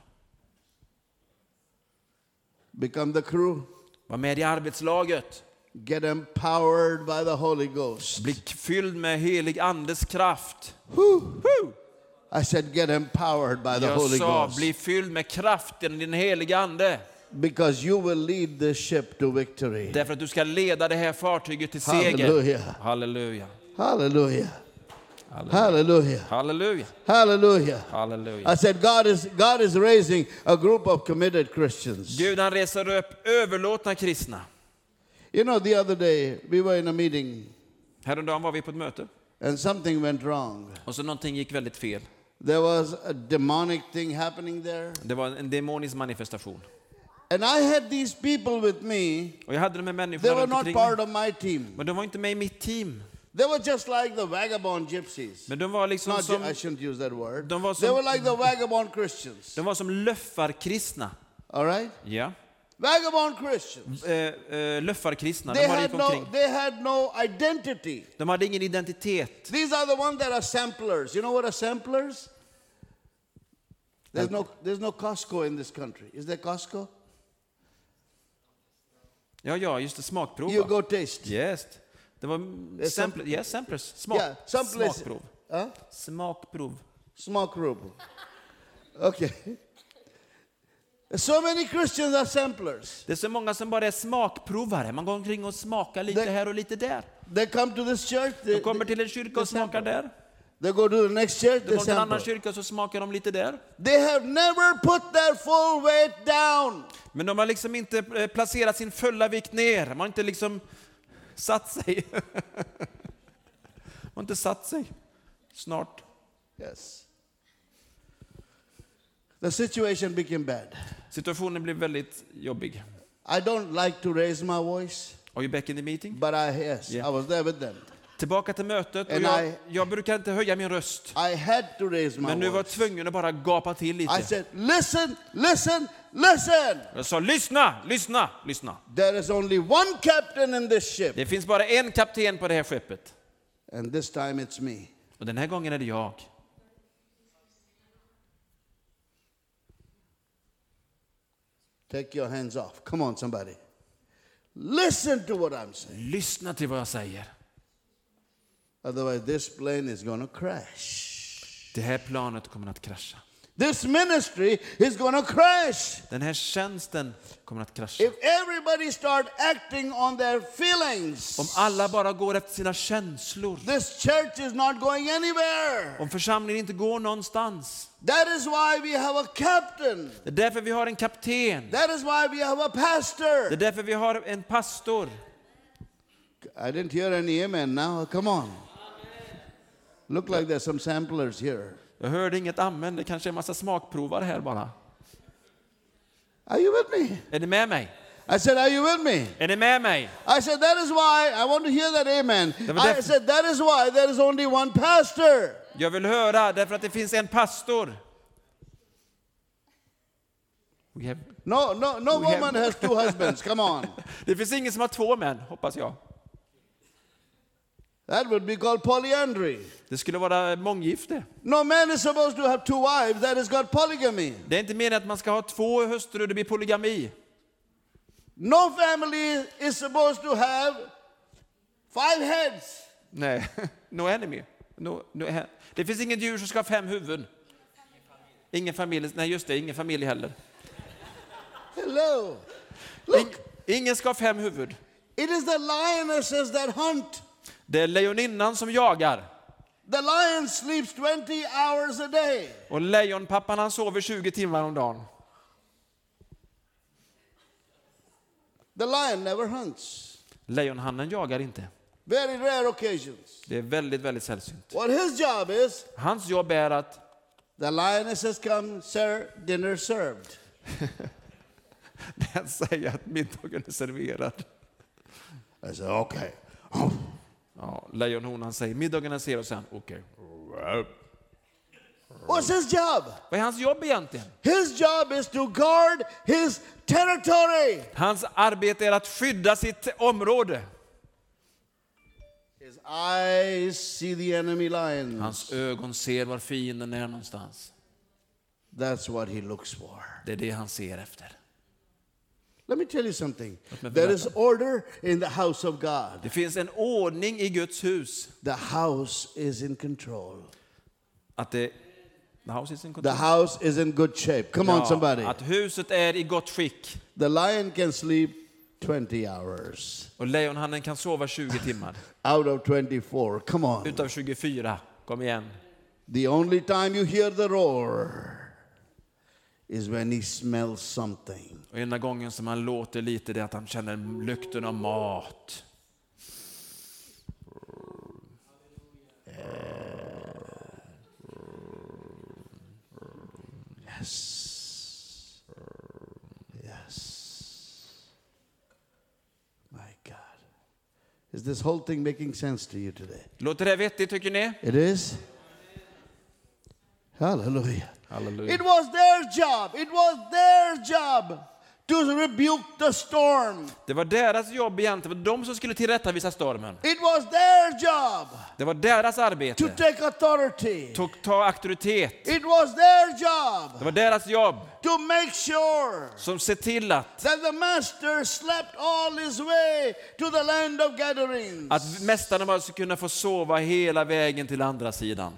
Become the crew. Var med i arbetslaget. Get empowered by the Holy Ghost. Bli fylld med helig andes kraft. Whew. Woo! I said get empowered by the Jag Holy sa, Ghost. bli fylld med kraften i din heliga ande. Because you will lead this ship to victory. Därför att du ska leda det här fartyget till seger. Hallelujah. Halleluja. Hallelujah. Halleluja. Hallelujah. Halleluja. Hallelujah. Halleluja. I said God is God is raising a group of committed Christians. Gud han reser upp överlåtna kristna. You know, the other day we were in a meeting Häromdagen var vi på ett möte and something went wrong. och så någonting gick väldigt fel. There was a demonic thing happening there. Det var en demonisk manifestation. And I had these people with me. Och jag hade de här They människorna were runt not omkring part mig. of my team. Men de var inte med i mitt team. They were just like the vagabond gypsies. Men de var liksom Not, som, I shouldn't use that word. De var som- They were like the vagabond Christians. de var som löffarkristna. All right? Ja. Vagabond Christians. Eh, eh, löffarkristna. They De bara had gick no, omkring. they had no identity. De hade ingen identitet. These are the ones that are samplers. You know what are samplers? There's no, there's no Costco in this country. Is there Costco? Ja, ja, just det. Smakprov. You va? go taste. Yes. Det var There's sampl- yes, samplers. Smak, Yeah, some place- smakprov. Huh? Smakprov. Smoke room. Okay. So many Christians are samplers. Det är så många som bara är smakprovare. Man går omkring och smakar lite Det- här och lite där. They come to this church. They, De kommer till en kyrka och they sample. smakar där. They go to the next church. De They går till en annan sample. kyrka och så smakar de lite där. They have never put their full weight down. Men de har liksom inte eh, placerat sin fulla vikt ner. De har inte liksom Satt sig. Har inte satt sig. Snart. Yes. The situation became bad. Situationen blev väldigt jobbig. I don't like to raise my voice, Are you back in the meeting? but I, yes, Yeah. I was there with them. Tillbaka till mötet. Och And jag, I- jag brukar inte höja min röst. I had to raise my Men nu var jag voice. tvungen att bara gapa till I lite. said, listen, listen, listen. Jag sa lyssna, lyssna, lyssna. There is only one captain in this ship. Det finns bara en kapten på det här skeppet. And this time it's me. Och den här gången är det jag. Take your hands off. Come on, somebody. Listen to what I'm saying. Lyssna till vad jag säger. Otherwise, this plane is going to crash. Det här planet kommer att krascha. This ministry is going to crash. Den här tjänsten kommer att krascha. If everybody start acting on their feelings, Om alla bara går efter sina känslor. this church is not going anywhere. Om församlingen inte går någonstans. That is why we have a captain. Det är därför vi har en kapten. That is why we have a Det är pastor. därför vi har en pastor. I didn't hear any amen now. Come on. Look like there's some samplers here. Jag hörde inget amen. Det kanske är en massa smakprovar här bara. Are you with me? Är ni med mig? I said, are you with me? Är ni med mig? I said, that is why, I want to hear that amen. Det var I därför- said, that is why there is only one pastor. Jag vill höra därför att det finns en pastor. We have... No, no, no We have- woman has two husbands. Come on. Det finns ingen som har två män, hoppas jag. That would be called polyandry. Det skulle vara månggifte. No man is supposed to have two wives. That is called polygamy. Det är inte meningen att man ska ha två hustrur, det blir polygami. No family is supposed to have five heads. Nej, no enemy. No, no, det finns ingen djur som ska ha fem huvuden. Ingen familj, nej just det, ingen familj heller. Hello. In, Look, ingen ska ha fem huvud. it is the lionesses that hunt. Det är lejoninnan som jagar. The lion sleeps twenty hours a day. Och lejonpappan han sover tjugo timmar om dagen. The lion never hunts. Lejonhannen jagar inte. Very rare occasions. Det är väldigt, väldigt sällsynt. What his job is, Hans jobb är att the lionesses come, sir, dinner served. han säger att middagen är serverad. I said, okay. Ja, lejonhonan säger middagen är serverad och sen okej. What's his job? Vad är hans jobb egentligen? His job is to guard his territory. Hans arbete är att skydda sitt område. His eyes see the enemy lions. Hans ögon ser var fienden är någonstans. That's what he looks for. Det är det han ser efter. Let me tell you something. mig There is berätta. order in the house of God. Det finns en ordning i Guds hus. The house is in control. Att det, the house is in The control. house is in good shape. Come on, somebody. Att huset är i gott skick. The lion can sleep twenty hours Och lejonhannen kan sova tjugo timmar. out of twenty-four. Come on. Utav tjugofyra. Kom igen. The only time you hear the roar is when he smells something. Och ena gången som han låter lite det är att han känner lukten av mat. Yes. Yes. My God. Is this whole thing making sense to you today? Låter det vettigt tycker ni? It is? Hallelujah. Halleluja. It was their job. It was their job to rebuke the storm. Det var deras jobb egentligen. Det var de som skulle tillrättavisa stormen. It was their job Det var deras to arbete. take authority. Ta, ta auktoritet. It was their job Det var deras jobb to make sure som ser till att, that the master slept all his way to the land of gatherings. att mästarna bara skulle kunna få sova hela vägen till andra sidan.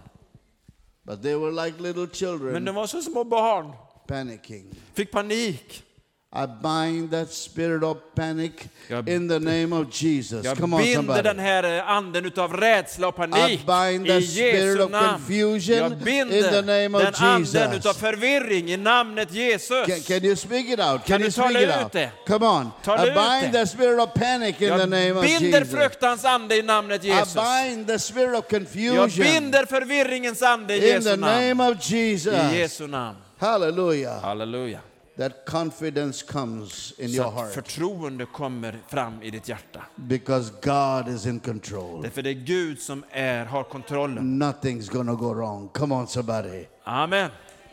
But they were like little Men children de var så små barn. panicking. Fick panik. I bind that spirit of panic Jag- in the name of Jesus. Jag Come on, binder somebody. den här eh, anden utav rädsla och I panik bind i the spirit Jesu of namn. confusion Jag in the binder name of den anden Jesus. utav förvirring i namnet Jesus. Can, can you speak it out? Can, Kan you du speak tala it ut out? det? Come on. Tala I ut bind det. the spirit of panic in the Jag name of binder Jesus. fruktans ande i namnet I Jesus. bind the spirit of Jag confusion binder förvirringens ande i in Jesu the namn. name of Jesus. I Jesu namn. Hallelujah. Halleluja. That confidence comes in Så your att heart förtroende kommer fram i ditt hjärta. because God is in control. Därför det är Gud som är, har kontrollen. Nothing's gonna go wrong. Come on, somebody. Amen.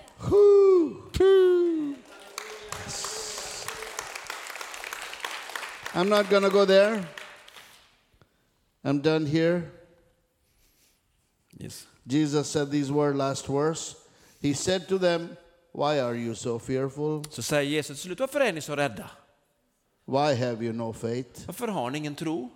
Whoo. I'm not gonna go there. I'm done here. Yes. Jesus said these words, last verse. He said to them, why are you so fearful? Så säger Jesus till slut, varför är ni så rädda? Why have you no faith? Varför har ni ingen tro?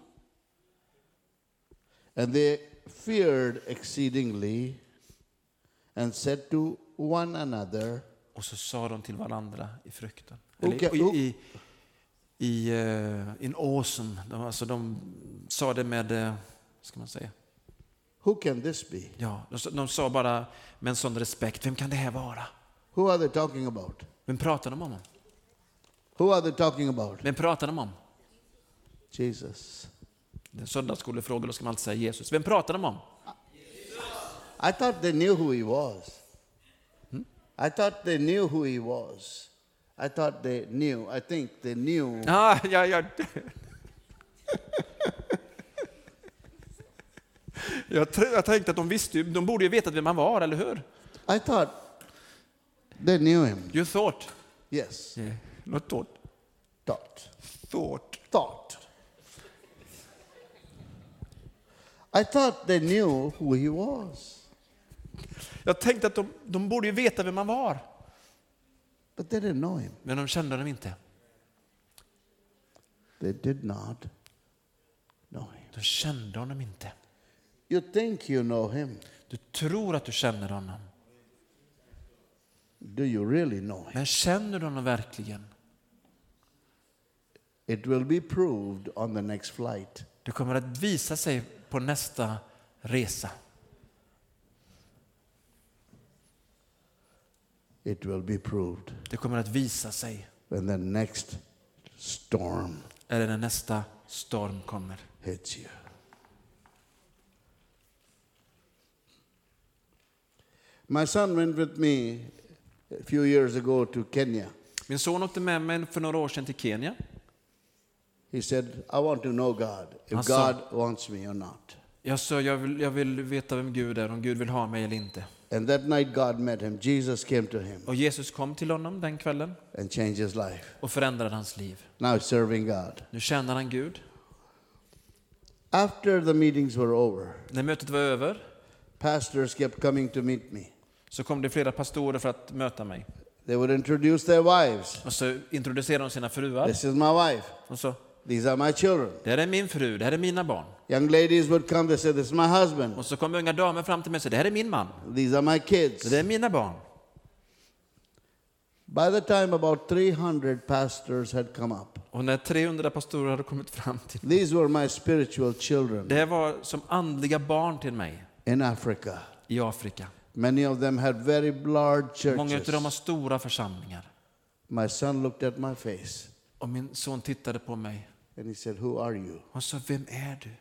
And they feared exceedingly and said to one another, Och så sa de till varandra i fruktan. Okej, Eller o- i, i, i uh, in awesome. De, alltså de sa det med, uh, ska man säga? who can this be? Ja, de, sa- de sa bara med en sån respekt, vem kan det här vara? Who are they talking about? Vem pratar de om? Who are they talking about? Vem pratar de om? Jesus. Det är en söndagsskolefråga, då ska man alltid säga Jesus. Vem pratar de om? I thought they knew who he was. I thought they knew who he was. I thought they knew. I think they knew. Ah, ja, ja. jag, tr- jag tänkte att de visste ju, de borde ju veta vem han var, eller hur? I thought they knew him. You thought. Yes. Yeah. Not thought. Thought. Thought. Thought. I thought they knew who he was. Jag tänkte att de, de borde ju veta vem han var. But they didn't know him. Men de kände dem inte. They did not know him. De kände honom inte. You think you know him. Du tror att du känner honom. Do you really know him? Men känner du honom verkligen? It will be proved on the next flight. Det kommer att visa sig på nästa resa. It will be proved Det kommer att visa sig. when the next storm Eller när nästa storm kommer. hits you. My son went with me a few years ago to Kenya. Min son åkte med mig för några år sedan till Kenya. He said, I want to know God, if Han sa- God wants me or not. Jag sa, jag vill, jag vill veta vem Gud är, om Gud vill ha mig eller inte. And that night God met him. Jesus came to him Och Jesus kom till honom den kvällen and changed his life. och förändrade hans liv. Now he's serving God. Nu känner han Gud. After the meetings were over, När mötet var över pastors kept coming to meet me. så kom det flera pastorer för att möta mig. They would introduce their wives. Och så introducerade de sina fruar. This is my wife. Och så, These are my children. det här är min fru, det här är mina barn. Young ladies would come, they said, this is my husband. Och så kom unga damer fram till mig och sa, det här är min man. These are my kids. Det är mina barn. By the time about three hundred pastors had come up, Och när trehundra pastorer hade kommit fram till these were my spiritual children det här var som andliga barn till mig in Africa. i Afrika. Many of them had very large Många av dem har churches. stora församlingar. My son looked at my face Och min son tittade på mig and he said, who are you? och sa, vem är du?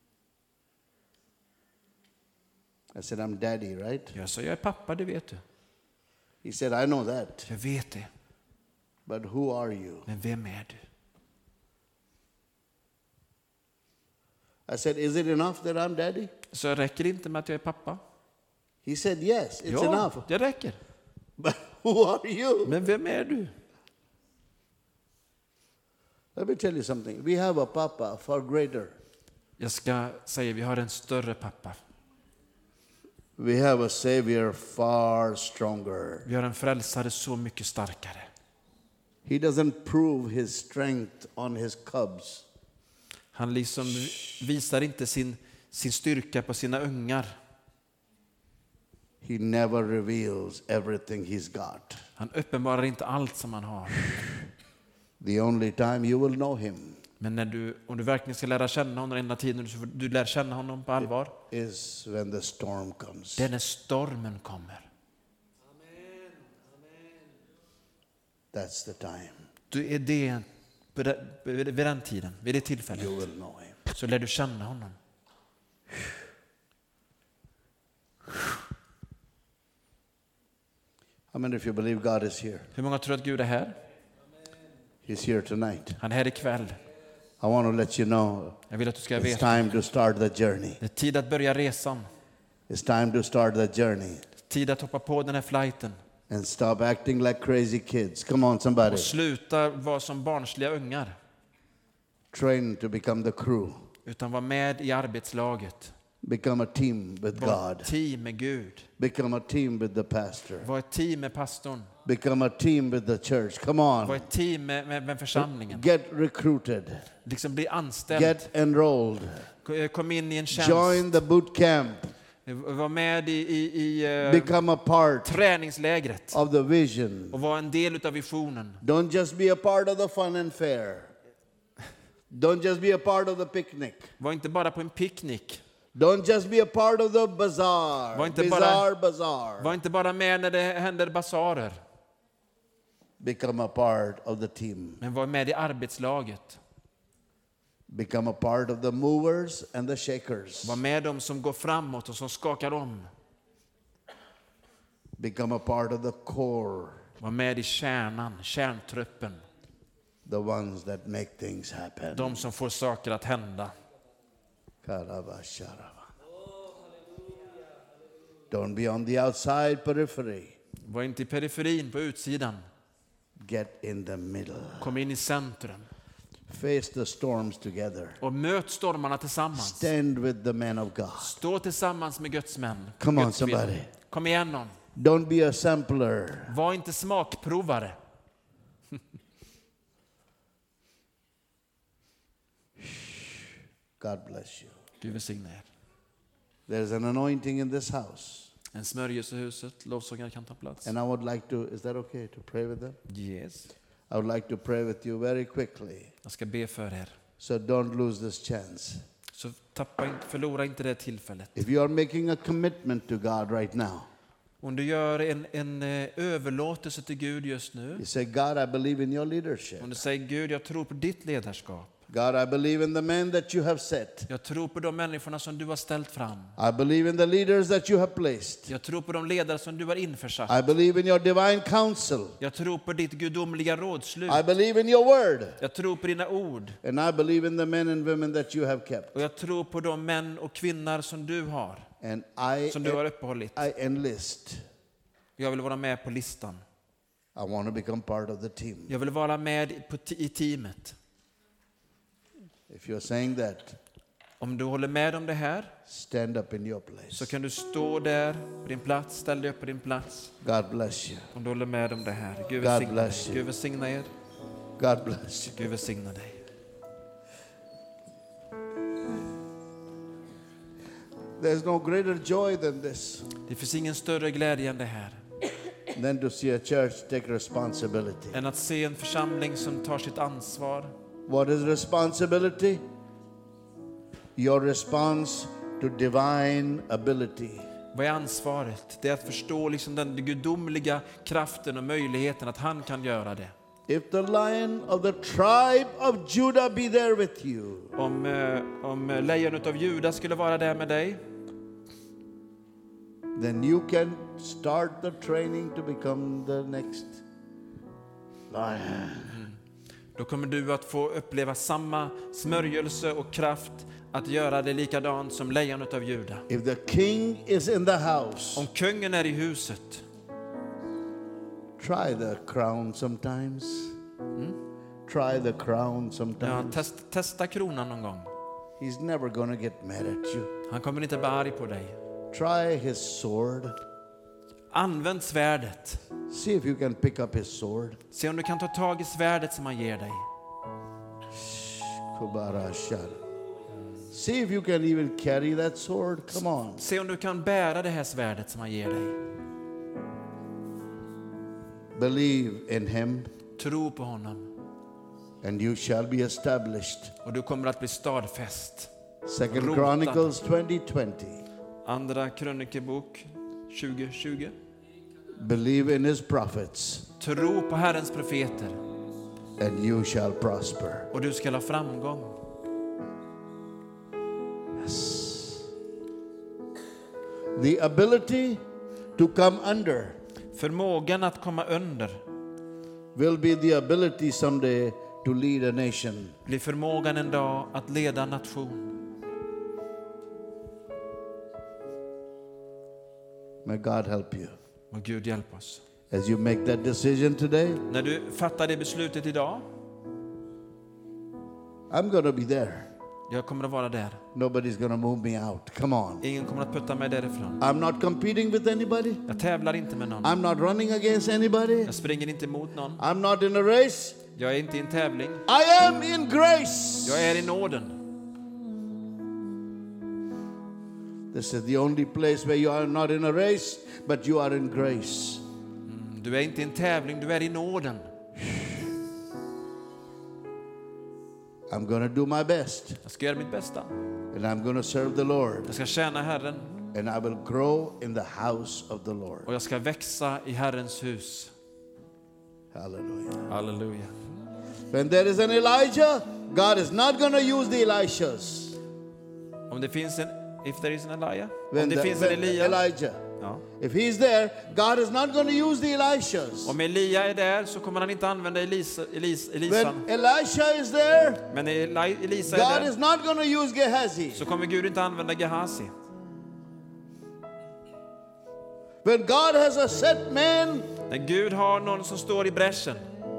I said, I'm daddy, right? Jag sa, jag är pappa, det vet du. He said, I know that, Jag vet det. but who are you? Men vem är du? I said, is it enough that I'm daddy? Så räcker det inte med att jag är pappa? He said, yes, it's Ja, enough. det räcker. But who are you? Men vem är du? Let me tell you something. We have a papa far greater. Jag ska säga, vi har en större pappa. We have a savior far stronger. Vi har en frälsare så mycket starkare. He doesn't prove his strength on his cubs. Han liksom visar inte sin, sin styrka på sina ungar. He never reveals everything he's got. Han uppenbarar inte allt som han har. The only time you will know him Men när du, om du verkligen ska lära känna honom, den enda tiden du, du lär känna honom på allvar, is when the storm comes. det är när stormen kommer. That's the time Du är det, vid den tiden, vid det tillfället, you will know him. så lär du känna honom. How many of you believe God is here? Hur många tror att Gud är här? He's here tonight. Han är här ikväll. I want to let you know Jag vill att du ska it's veta. time to start the journey. Det är tid att börja resan. It's time to start the journey Tid att hoppa på den här flighten. and stop acting like crazy kids. Come on, somebody. Och sluta vara som barnsliga ungar. Train to become the crew. Utan vara med i arbetslaget. Become a team with Var God. ett team med Gud. Become a team with the pastor. Var ett team med pastorn. Become a team with the church. Come Var on. ett team med, med, med församlingen. Get recruited. Liksom bli anställd. Get enrolled. Kom in i en tjänst. Join the boot camp. Var med i, i, i uh, Become a part träningslägret. of the vision. Och vara en del utav visionen. Don't just be a part of the fun and fair. Don't just be a part of the picnic. Var inte bara på en picknick. Don't just be a part of the bazaar. Var inte bara- Bazaar, bazaar. Var inte bara med när det händer basarer. Become a part of the team. Men var med i arbetslaget. Become a part of the movers and the shakers. Var med dem som går framåt och som skakar om. Become a part of the core. Var med i kärnan, kärntruppen. The ones that make things happen. De som får saker att hända. Karabasharava. Don't be on the outside periphery. Var inte i periferin, på utsidan. Get in the middle. Kom in i centrum. Face the storms together. Och möt stormarna tillsammans. Stand with the men of God. Stå tillsammans med Guds män. Come on, Guds kvinnor. somebody. Kom igen någon. Don't be a sampler. Var inte smakprovare. God bless you. Gud välsigne er. There's an anointing in this house. En smörjelse i huset. Lovsångare kan ta plats. And I would like to, is that okay to pray with them? Yes. I would like to pray with you very quickly. Jag ska be för er. So don't lose this chance. Så tappa inte, förlora inte det tillfället. If you are making a commitment to God right now, Om du gör en, en eh, överlåtelse till Gud just nu. you say, God, I believe in your leadership. Om du säger Gud, jag tror på ditt ledarskap. God, I believe in the men that you have set. Jag tror på de människorna som du har ställt fram. I believe in the leaders that you have placed. Jag tror på de ledare som du har införsatt. I believe in your divine counsel. Jag tror på ditt gudomliga rådslut. I believe in your word. Jag tror på dina ord. And I believe in the men and women that you have kept. Och jag tror på de män och kvinnor som du har. And I, Som du har uppehållit. I enlist. Jag vill vara med på listan. I want to become part of the team. Jag vill vara med på t- i teamet. If you're saying that, Om du håller med om det här, stand up in your place. så kan du stå där på din plats. Ställ dig upp på din plats. God bless you. Om du håller med om det här. Gud God välsigna bless dig. you. Gud välsigna er. God bless you. Gud välsigna dig. There's no greater joy than this, Det finns ingen större glädje än det här. than to see a church take responsibility. Än att se en församling som tar sitt ansvar. What is responsibility? Your response to divine ability. Vad är ansvaret? Det är att förstå liksom den gudomliga kraften och möjligheten att han kan göra det. If the lion of the tribe of Judah be there with you, Om, eh, om lejonet av Juda skulle vara där med dig, then you can start the training to become the next lion. då kommer du att få uppleva samma smörjelse och kraft att göra det likadant som lejonet av Juda. If the king is in the house, Om kungen är i huset, try the crown sometimes. Try the crown ja, sometimes. test, testa kronan någon gång. He's never going to get mad at you. Han kommer inte bli arg på dig. Try his sword. Använd svärdet. See if you can pick up his sword. Se om du kan ta tag i svärdet som han ger dig. Kubarashar. See if you can even carry that sword. Come on. Se om du kan bära det här svärdet som han ger dig. Believe in him. Tro på honom. And you shall be established. Och du kommer att bli stadfäst. Second Rotad. Chronicles twenty twenty. Andra krönikebok tjugo tjugo. Believe in his prophets, Tro på Herrens profeter and you shall prosper. och du ska ha framgång. Yes. The ability to come under Förmågan att komma under will be the ability someday to lead a nation. blir förmågan en dag att leda en nation. May God help you. Och Gud hjälp oss. As you make that decision today, När du fattar det beslutet idag, I'm going to be there. jag kommer att vara där. Nobody's going to move me out. Come on. Ingen kommer att putta mig därifrån. I'm not competing with anybody. Jag tävlar inte med någon. I'm not running against anybody. Jag springer inte emot någon. I'm not in a race. Jag är inte i en tävling. I am in grace. Jag är i nåden. This is the only place where you are not in a race, but you are in grace. Mm, Du är inte i en tävling, du är i nåden. I'm going to do my best, Jag ska göra mitt bästa. and I'm going to serve the Lord, Jag ska tjäna Herren and I will grow in the house of the Lord. och jag ska växa i Herrens hus. Hallelujah. Halleluja. When there is an Elijah, God is not going to use the Elishas. Om det finns en, if there is an Elijah, om When det the, finns en when Elia, Elijah, ja. if he's there, God is not going to use the Elishas. Om Elia är där så kommer han inte använda Elisa, Elis, Elisan. When Elisha is there, Men Eli, Elisa är God is där not going to use Gehazi. så kommer Gud inte använda Gehazi. When God has a set man, När Gud har någon som står i bräschen,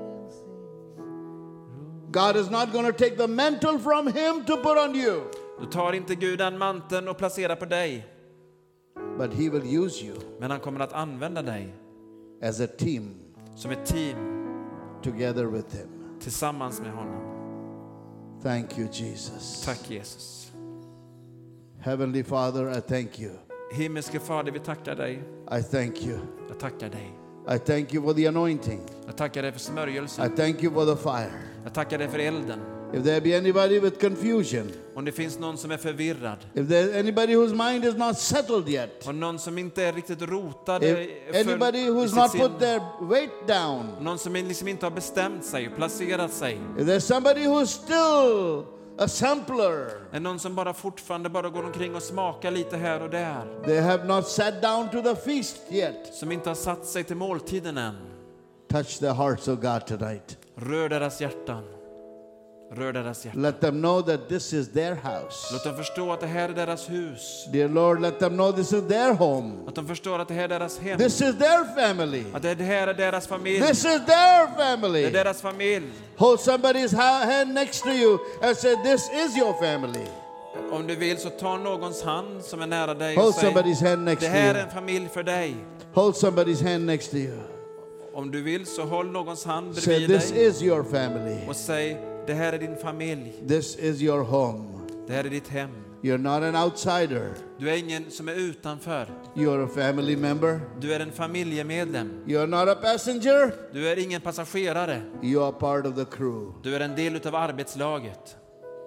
God is not going to take the mantle from him to put on you, då tar inte Gud den manteln och placerar på dig. but he will use you Men han kommer att använda dig as a team som ett team together with him. tillsammans med honom. Thank you, Jesus. Tack Jesus. Heavenly Father, I thank you. Himmelske Fader, vi tackar dig. I thank you. Jag tackar dig. I thank you for the anointing. Jag tackar dig för I smörjelsen. thank you for the fire. Jag tackar dig för elden. If there be anybody with confusion, Om det finns någon som är förvirrad if there's anybody whose mind is not settled yet, och någon som inte är riktigt rotad if för, anybody i who's sitt not sinne. put their weight down, Någon som liksom inte har bestämt sig och placerat sig. if there's somebody who's still a sampler, Är någon som bara fortfarande bara går omkring och smakar lite här och där. they have not sat down to the feast yet, Som inte har satt sig till måltiden än. touch the hearts of God tonight. Rör deras hjärtan. Rör deras hjärtan. Let them know that this is their house. Låt dem förstå att det här är deras hus. Dear Lord, let them know this is their home. Att de förstår att det här är deras hem. This is their family. Att det här är deras familj. This is their Det är family. deras familj. Hold somebody's ha- hand next to you and say, this is your family. Om du vill så ta någons hand som är nära dig Hold och säg: somebody's hand next det to här är you. en familj för dig. Hold somebody's hand next to you. Om du vill så håll någons hand Say, bredvid this dig is your family. och säg: det här är din familj. This is your home. Det här är ditt hem. You're not an outsider. Du är ingen som är utanför. You're a family member. Du är en familjemedlem. You're not a passenger. Du är ingen passagerare. You are part of the crew. Du är en del utav arbetslaget.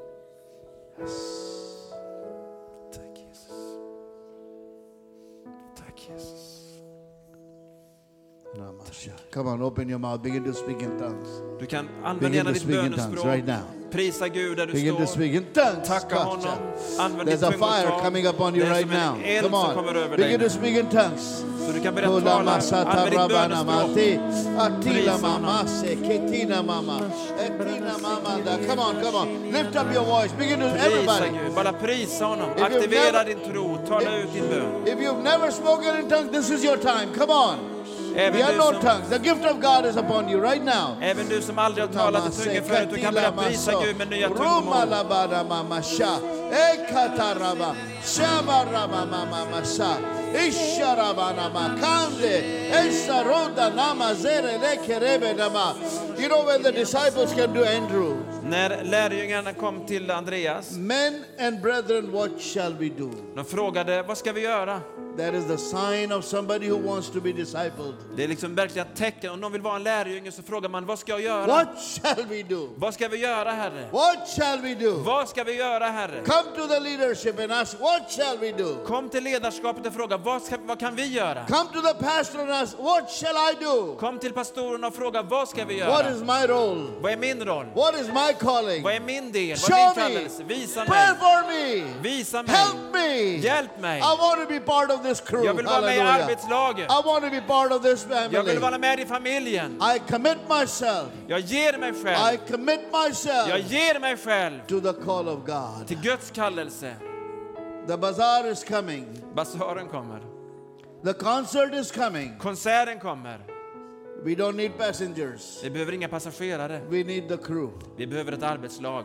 Tack Jesus. Tack Jesus. Namasha. Come on, open your mouth. Begin to speak in tongues. Du kan använda Begin gärna to ditt speak in tongues bönespråk. right now. Prisa Gud där du Begin to står. speak in tongues. Tacka honom. Gotcha. Använd There's ditt a fire tungotal. coming upon you Det är right som en now. eld Come som kommer on. över dig Begin nu. to speak in tongues. Så du kan börja Kula tala. masata Använd ditt rabana bönespråk. mati. Atila Prisa honom. mama se ketina mama. Etina mama da. Come on, come on. Lift up your voice. Begin to Prisa everybody. Gud. Bara prisa honom. you've Aktivera never- din tro. Tala ut din bön. If you've never spoken in tongues, this is your time. Come on. The Även du unknown som, tongues. The gift of God is upon you right now. även du som aldrig har talat i tungor förut, du kan börja prisa Gud med nya tungomål. Rumalabada mama sha. Ekataraba. Shabaraba mama masa. Isharabana makande. Esaroda nama zere lekerebe nama. You know when the disciples came to Andrew, När lärjungarna kom till Andreas, men and brethren, what shall we do? de frågade: vad ska vi göra? That is the sign of somebody who wants to be discipled. Det är liksom verkligen ett tecken. Om någon vill vara en lärjunge så frågar man, vad ska jag göra? What shall we do? Vad ska vi göra, Herre? What shall we do? Vad ska vi göra, Herre? Come to the leadership and ask, what shall we do? Kom till ledarskapet och fråga, vad, ska, vad kan vi göra? Come to the pastor and ask, what shall I do? Kom till pastorn och fråga, vad ska vi What göra? is my role? Vad är min roll? What is my calling? Vad är min del? Vad är Show min me. kallelse? Visa Pray mig. for me. Visa mig. Help me. Hjälp mig. I want to be part of this crew. Jag vill vara med i Hallelujah. arbetslaget. I want to be part of this Jag vill family. vara med i familjen. I commit myself. Jag ger mig I själv. commit myself Jag ger mig själv to the call of God. till Guds kallelse. The bazaar is coming. Basaren kommer. The concert is coming. Konserten kommer. We don't need passengers. Vi behöver inga passagerare. We need the crew. Vi behöver ett arbetslag.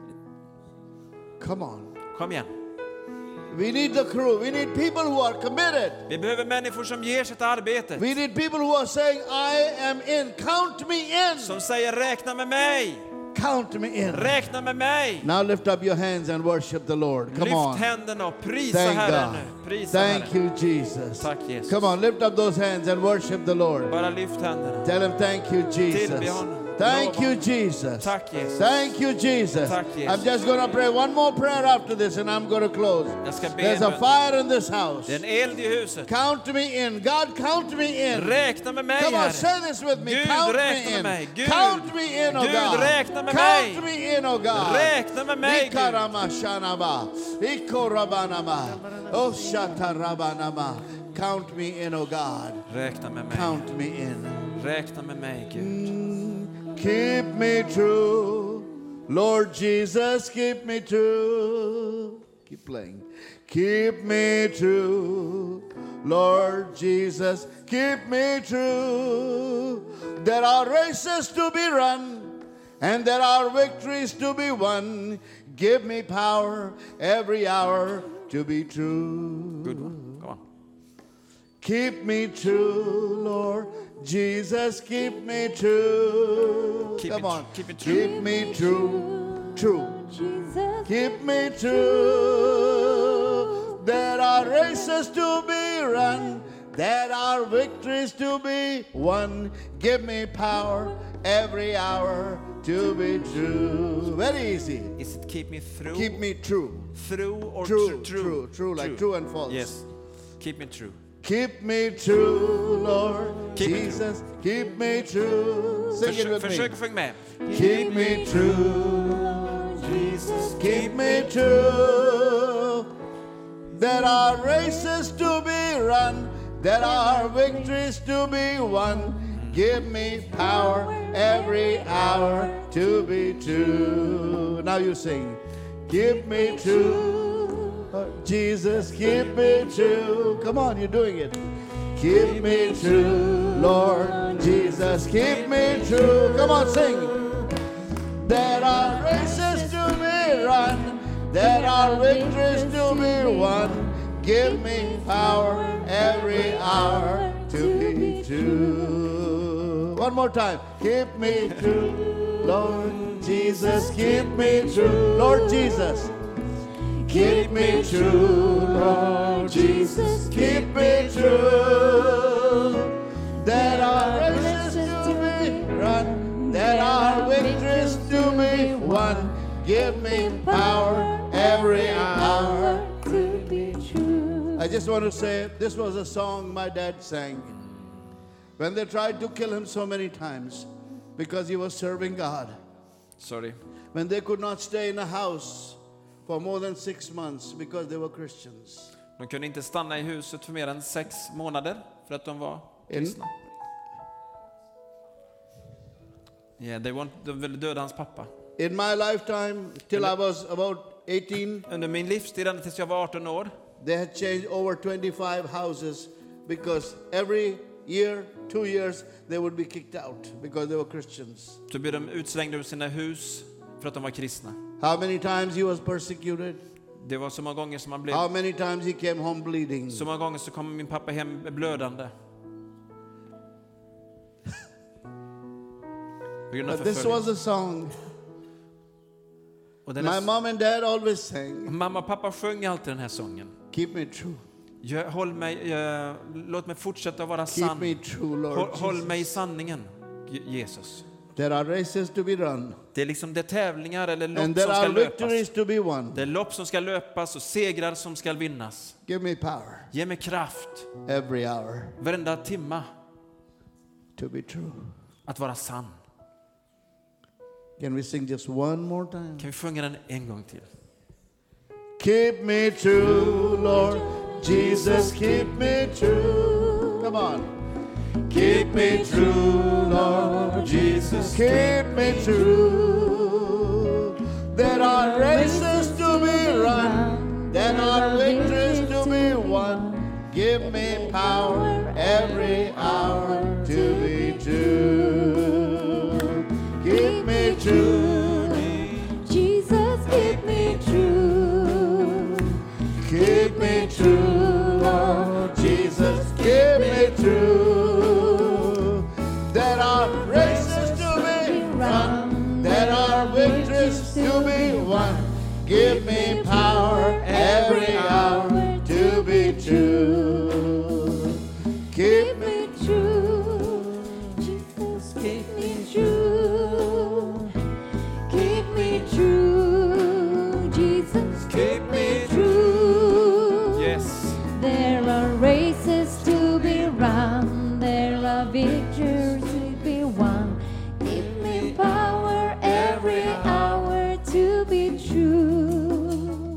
Come on. Kom igen. We need the crew. We need people who are committed. Vi behöver människor som ger sig till arbetet. We need people who are saying, I am in. Count me in. Som säger, räkna med mig. Count me in. Räkna med mig. Now lift up your hands and worship the Lord. Come Lyft on. händerna och prisa Thank Herren God. nu. Prisa Thank Herren. you, Jesus. Tack, Jesus. Come on, lift up those hands and worship the Lord. Bara lyft händerna. Tell him, thank you, Jesus. Tillbe honom. Thank Lova you, honom. Jesus. Tack, Jesus. Thank you, Jesus. Tack, Jesus. I'm just going to pray one more prayer after this and I'm going to close. Jag ska be There's en a bön. fire in this house. Det är en eld i huset. Count me in. God, count me in. Räkna med mig, Come on, Herre. say this with me. Gud, Count räkna me med in. mig. Gud. Count me in, oh Gud, God. räkna med Count mig. me in, oh God. Räkna med mig, Gud. Ikarama shanaba. Ikorabanama. Oh, shatarabanama. Count me in, oh God. Räkna med mig. Count me in. Räkna med mig, Gud. Keep me true, Lord Jesus, keep me true. Keep playing. Keep me true, Lord Jesus, keep me true. There are races to be run, and there are victories to be won. Give me power every hour to be true. Good one. Go on. Keep me true, Lord Jesus, keep me true. Keep Come me- on. keep me true. Keep me true. True. Jesus, Keep me true. There are races to be run. There are victories to be won. Give me power every hour to be true. Very easy. Is it keep me through? Keep me true. Through or True, tr- true, true, like true and false. Yes. Keep me true. Keep me true, Lord Keep me Jesus. Keep me true. Sing it Försök, with försök me. sjung med. Keep me true, Jesus. Keep me true. There are races to be run. There are victories to be won. Give me power every hour to be true. Now you sing. Keep me true, Lord Jesus. Keep me true. Come on, you're doing it. Keep me true, Lord Jesus. Keep me true. Come on, sing. There are races to be run. There are victories to be won. Give me power every hour to be true. One more time. Keep me true, Lord Jesus. Keep me true, Lord Jesus. Keep me true, Lord Jesus. Keep me true. There are races to be run. There are victories to be won. Give me power every hour. to be true. I just want to say this was a song my dad sang when they tried to kill him so many times because he was serving God. Sorry. When they could not stay in a house for more than six months because they were Christians. De kunde inte stanna i huset för mer än sex månader för att de var kristna. Yeah, they want, de ville döda hans pappa. In my lifetime, till I was about eighteen, Under min livstid, ända tills jag var arton år, they had changed over twenty-five houses because every year, two years, they would be kicked out because they were Christians. så blev de utslängda ur sina hus för att de var kristna. How many times he was persecuted? Det var så många gånger som han blev... How many times he came home bleeding? Så många gånger så kom min pappa hem blödande. På grund av But this was förföljelse. a song Och den my är, mom and dad always sang. mamma och pappa sjöng alltid den här sången. Keep me true. Jag, håll mig, eh, låt mig fortsätta vara Keep sann. me true, Lord Håll, håll Jesus. mig i sanningen, Je- Jesus. There are races to be run, Det är liksom det är tävlingar eller and lopp som there ska are victories löpas. to be won. Det är lopp som ska löpas och segrar som ska vinnas. Give me power Ge mig kraft every hour varenda timma to be true. att vara sann. Can we sing just one more time? Kan vi sjunga den en gång till? Keep me true, Lord Jesus, keep me true. Come on. Keep me true, Lord Jesus, keep me true. There are races to be run, there are victories to be won. Give me power every hour to be true. Keep me true, Jesus, keep me true. keep me true, Lord Jesus, keep me true. There are races to be run, there are victories to be won. Give me power every hour to be true. Keep me Me true. Jesus, keep me true. Keep me true. Jesus, keep me true. Yes. There are races to be run, there are victories to be won. Give me power every hour to be true.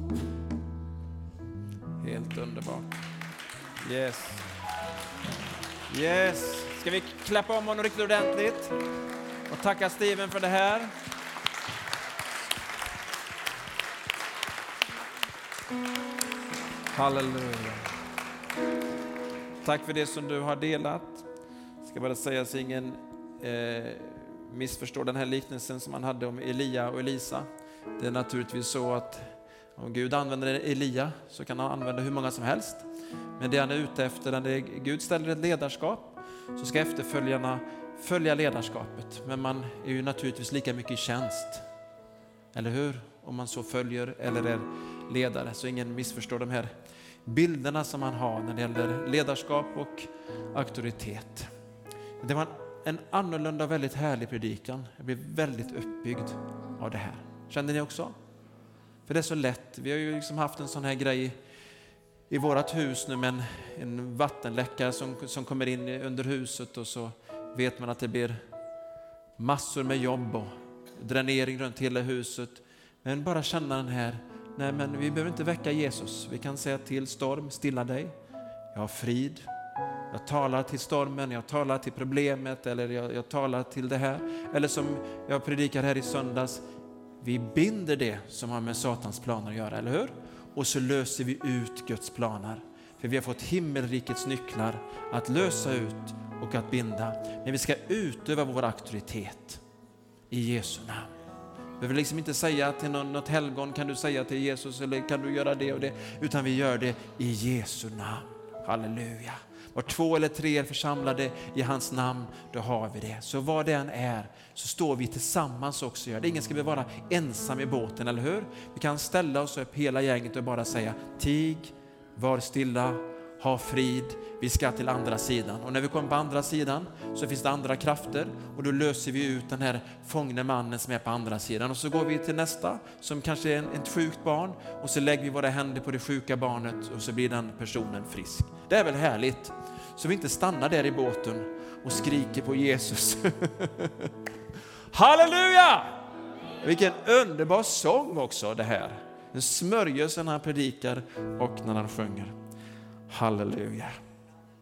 Helt underbart. Yes. Yes. Ska vi klappa om honom riktigt ordentligt? Och tacka Steven för det här. Halleluja. Tack för det som du har delat. Jag ska bara säga så ingen eh, missförstår den här liknelsen som man hade om Elia och Elisa. Det är naturligtvis så att om Gud använder Elia så kan han använda hur många som helst. Men det han är ute efter, när Gud ställer ett ledarskap, så ska efterföljarna följa ledarskapet. Men man är ju naturligtvis lika mycket i tjänst. Eller hur? Om man så följer eller är ledare. Så ingen missförstår de här bilderna som man har när det gäller ledarskap och auktoritet. Det var en annorlunda och väldigt härlig predikan. Jag blev väldigt uppbyggd av det här. Kände ni också? För det är så lätt. Vi har ju liksom haft en sån här grej i vårat hus nu med en, en vattenläckare som, som kommer in under huset, och så vet man att det blir massor med jobb och dränering runt hela huset. Men bara känna den här, nej men vi behöver inte väcka Jesus. Vi kan säga till storm, stilla dig. Jag har frid. Jag talar till stormen, jag talar till problemet, eller jag, jag talar till det här. Eller som jag predikar här i söndags, vi binder det som har med Satans planer att göra, eller hur? Och så löser vi ut Guds planer. För vi har fått himmelrikets nycklar att lösa ut och att binda. Men vi ska utöva vår auktoritet i Jesu namn. Vi vill liksom inte säga till någon, något helgon, kan du säga till Jesus, eller kan du göra det och det, utan vi gör det i Jesu namn. Halleluja. Var två eller tre är församlade i hans namn, då har vi det. Så vad det än är, så står vi tillsammans också. Det ingen ska vi vara ensam i båten, eller hur? Vi kan ställa oss upp hela gänget och bara säga, tig, var stilla, ha frid, vi ska till andra sidan. Och när vi kommer på andra sidan så finns det andra krafter, och då löser vi ut den här fångne mannen som är på andra sidan. Och så går vi till nästa som kanske är en, ett sjukt barn, och så lägger vi våra händer på det sjuka barnet, och så blir den personen frisk. Det är väl härligt? Så vi inte stannar där i båten och skriker på Jesus. Halleluja! Vilken underbar sång också det här. En smörjelse när han predikar och när han sjunger. Halleluja.